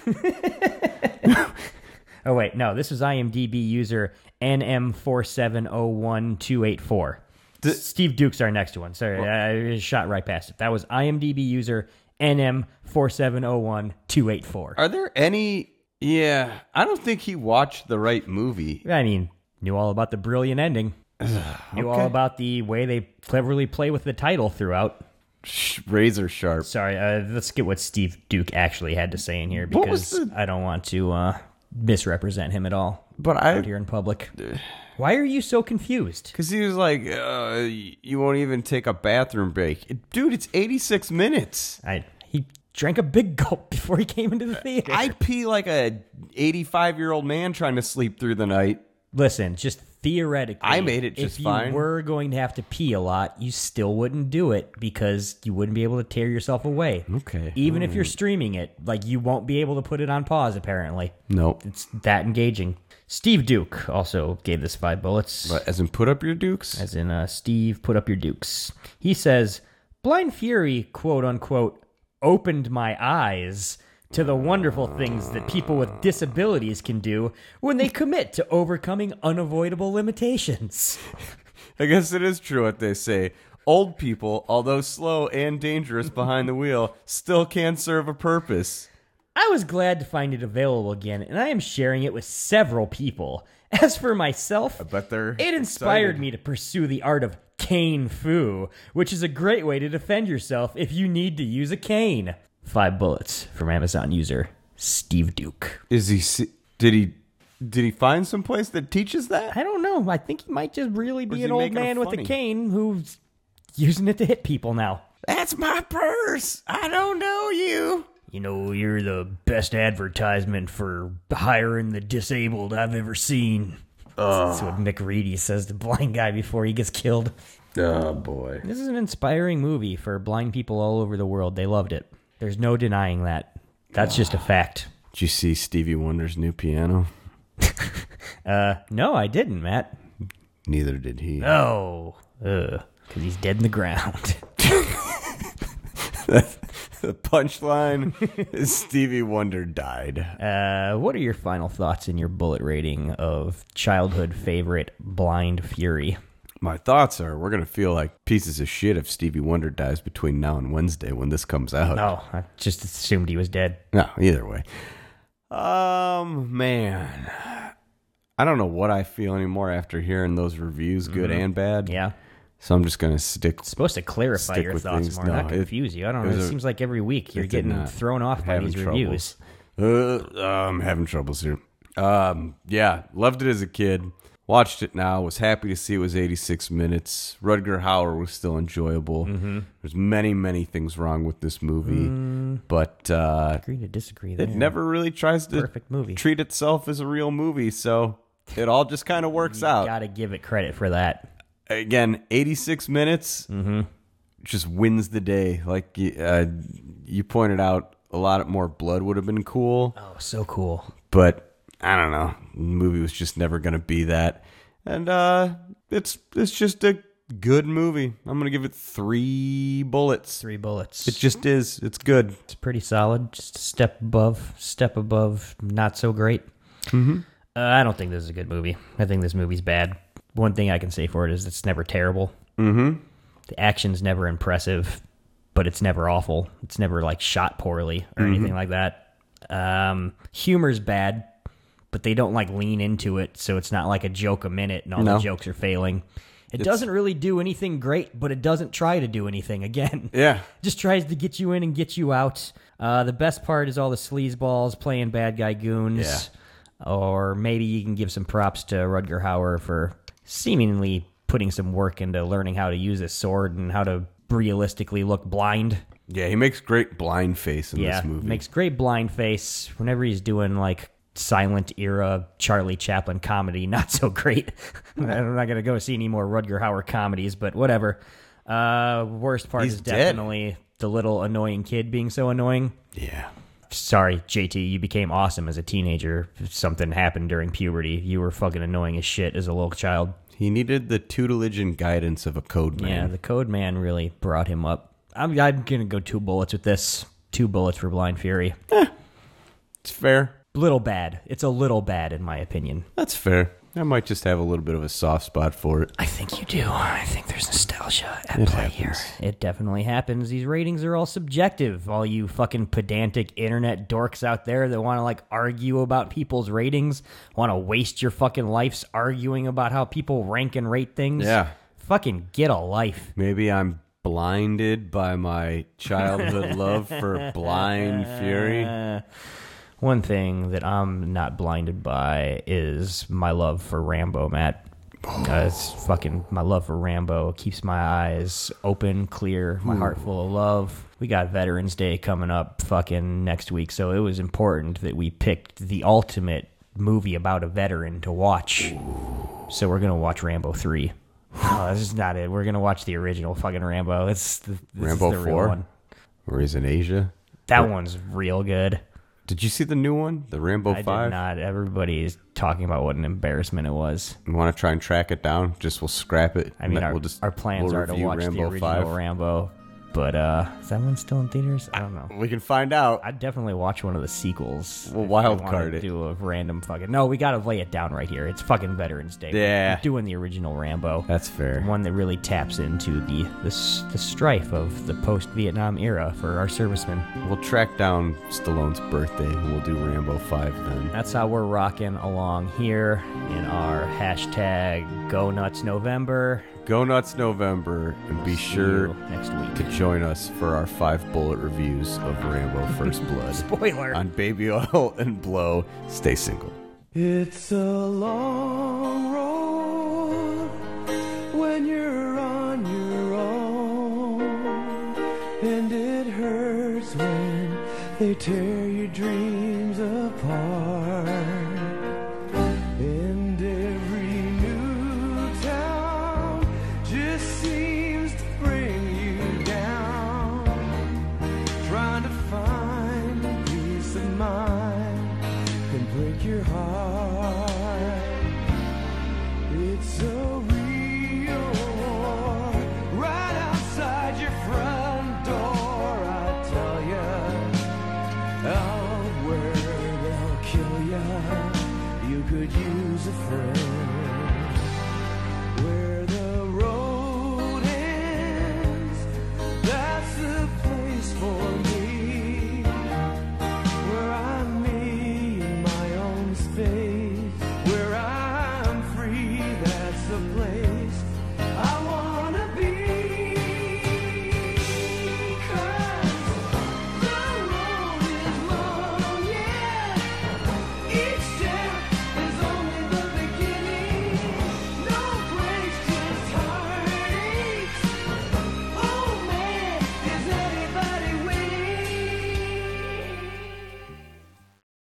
Oh, wait. No, this was IMDb user NM4701284. Steve Duke's our next one. Sorry, I shot right past it. That was IMDb user NM4701284. Are there any... Yeah, I don't think he watched the right movie. I mean, knew all about the brilliant ending. Knew all about the way they cleverly play with the title throughout. Razor sharp. Sorry, let's get what Steve Duke actually had to say in here, because I don't want to misrepresent him at all out here in public. Why are you so confused? Because he was like, you won't even take a bathroom break. Dude, it's 86 minutes. He drank a big gulp before he came into the theater. I'd pee like a 85-year-old man trying to sleep through the night. Listen, just theoretically, I made it just fine. If you were going to have to pee a lot, you still wouldn't do it because you wouldn't be able to tear yourself away. Okay. Even if you're streaming it, like, you won't be able to put it on pause, apparently. Nope. It's that engaging. Steve Duke also gave this 5 bullets. What, as in put up your dukes? As in Steve, put up your dukes. He says, Blind Fury, quote unquote, opened my eyes to the wonderful things that people with disabilities can do when they commit to overcoming unavoidable limitations. I guess it is true what they say. Old people, although slow and dangerous behind the wheel, still can serve a purpose. I was glad to find it available again, and I am sharing it with several people. As for myself, it inspired me to pursue the art of cane fu, which is a great way to defend yourself if you need to use a cane. 5 bullets from Amazon user Steve Duke. Did he Did he find some place that teaches that? I don't know. I think he might just really Or be is an he old making it man with a funny? cane who's using it to hit people now. That's my purse. I don't know you. You know, you're the best advertisement for hiring the disabled I've ever seen. That's what Mick Reedy says to blind guy before he gets killed. Oh, boy. This is an inspiring movie for blind people all over the world. They loved it. There's no denying that. That's just a fact. Did you see Stevie Wonder's new piano? No, I didn't, Matt. Neither did he. No. Because he's dead in the ground. The punchline is Stevie Wonder died. What are your final thoughts in your bullet rating of childhood favorite Blind Fury? My thoughts are we're going to feel like pieces of shit if Stevie Wonder dies between now and Wednesday when this comes out. No, I just assumed he was dead. No, either way. Man. I don't know what I feel anymore after hearing those reviews, good and bad. Yeah. So I'm just going to stick. It's supposed to clarify your with thoughts things. more, No, not confuse you. I don't know. It seems like every week you're it did getting not. thrown off by these reviews. I'm having troubles here. Yeah, loved it as a kid. Watched it now. Was happy to see it was 86 minutes. Rutger Hauer was still enjoyable. There's many, many things wrong with this movie, but Agree to disagree there. it never really tries to Perfect movie. treat itself as a real movie. So it all just kind of works out. Got to give it credit for that. Again, 86 minutes just wins the day. Like you pointed out, a lot more blood would have been cool. Oh, so cool. But I don't know. The movie was just never going to be that. And it's just a good movie. I'm going to give it 3 bullets. 3 bullets. It just is. It's good. It's pretty solid. Just a step above, not so great. I don't think this is a good movie. I think this movie's bad. One thing I can say for it is it's never terrible. The action's never impressive, but it's never awful. It's never like shot poorly or anything like that. Humor's bad, but they don't like lean into it, so it's not like a joke a minute and all the jokes are failing. It doesn't really do anything great, but it doesn't try to do anything again. Yeah. Just tries to get you in and get you out. The best part is all the sleazeballs playing bad guy goons. Yeah. Or maybe you can give some props to Rutger Hauer for seemingly putting some work into learning how to use a sword and how to realistically look blind. Yeah, he makes great blind face in this movie. Makes great blind face whenever he's doing like silent era Charlie Chaplin comedy. Not so great. I'm not gonna go see any more Rutger Hauer comedies, but whatever. Worst part He's is dead. definitely the little annoying kid being so annoying. Yeah. Sorry, JT, you became awesome as a teenager. If something happened during puberty, you were fucking annoying as shit as a little child. He needed the tutelage and guidance of a code man. Yeah, the code man really brought him up. I'm gonna go 2 bullets with this. 2 bullets for Blind Fury. It's fair. Little bad. It's a little bad in my opinion. That's fair. I might just have a little bit of a soft spot for it. I think you do. I think there's nostalgia at play here. It definitely happens. These ratings are all subjective. All you fucking pedantic internet dorks out there that want to like argue about people's ratings, want to waste your fucking lives arguing about how people rank and rate things. Yeah. Fucking get a life. Maybe I'm blinded by my childhood love for Blind Fury. One thing that I'm not blinded by is my love for Rambo, Matt. It's fucking my love for Rambo keeps my eyes open, clear, my heart full of love. We got Veterans Day coming up fucking next week, so it was important that we picked the ultimate movie about a veteran to watch. So we're gonna watch Rambo 3. No, this is not it. We're gonna watch the original fucking Rambo. This Rambo is the real 4? one. Where he's in Asia? That one's real good. Did you see the new one? The Rambo 5? I did not. Everybody is talking about what an embarrassment it was. You want to try and track it down? We'll scrap it. I mean, and our, we'll just, our plans are to review watch the Rambo original 5. Rambo. But is that one still in theaters? I don't know. We can find out. I'd definitely watch one of the sequels. We'll if wild we wanna card it. Do a random fucking... No, we got to lay it down right here. It's fucking Veterans Day. Yeah. We're doing the original Rambo. That's fair. One that really taps into the strife of the post-Vietnam era for our servicemen. We'll track down Stallone's birthday and we'll do Rambo 5 then. That's how we're rocking along here in our hashtag Go Nuts November. Go Nuts November, and be sure next week to join us for our 5 bullet reviews of Rambo First Blood. Spoiler. On Baby Oil and Blow. Stay single. It's a long road when you're on your own, and it hurts when they tear your dreams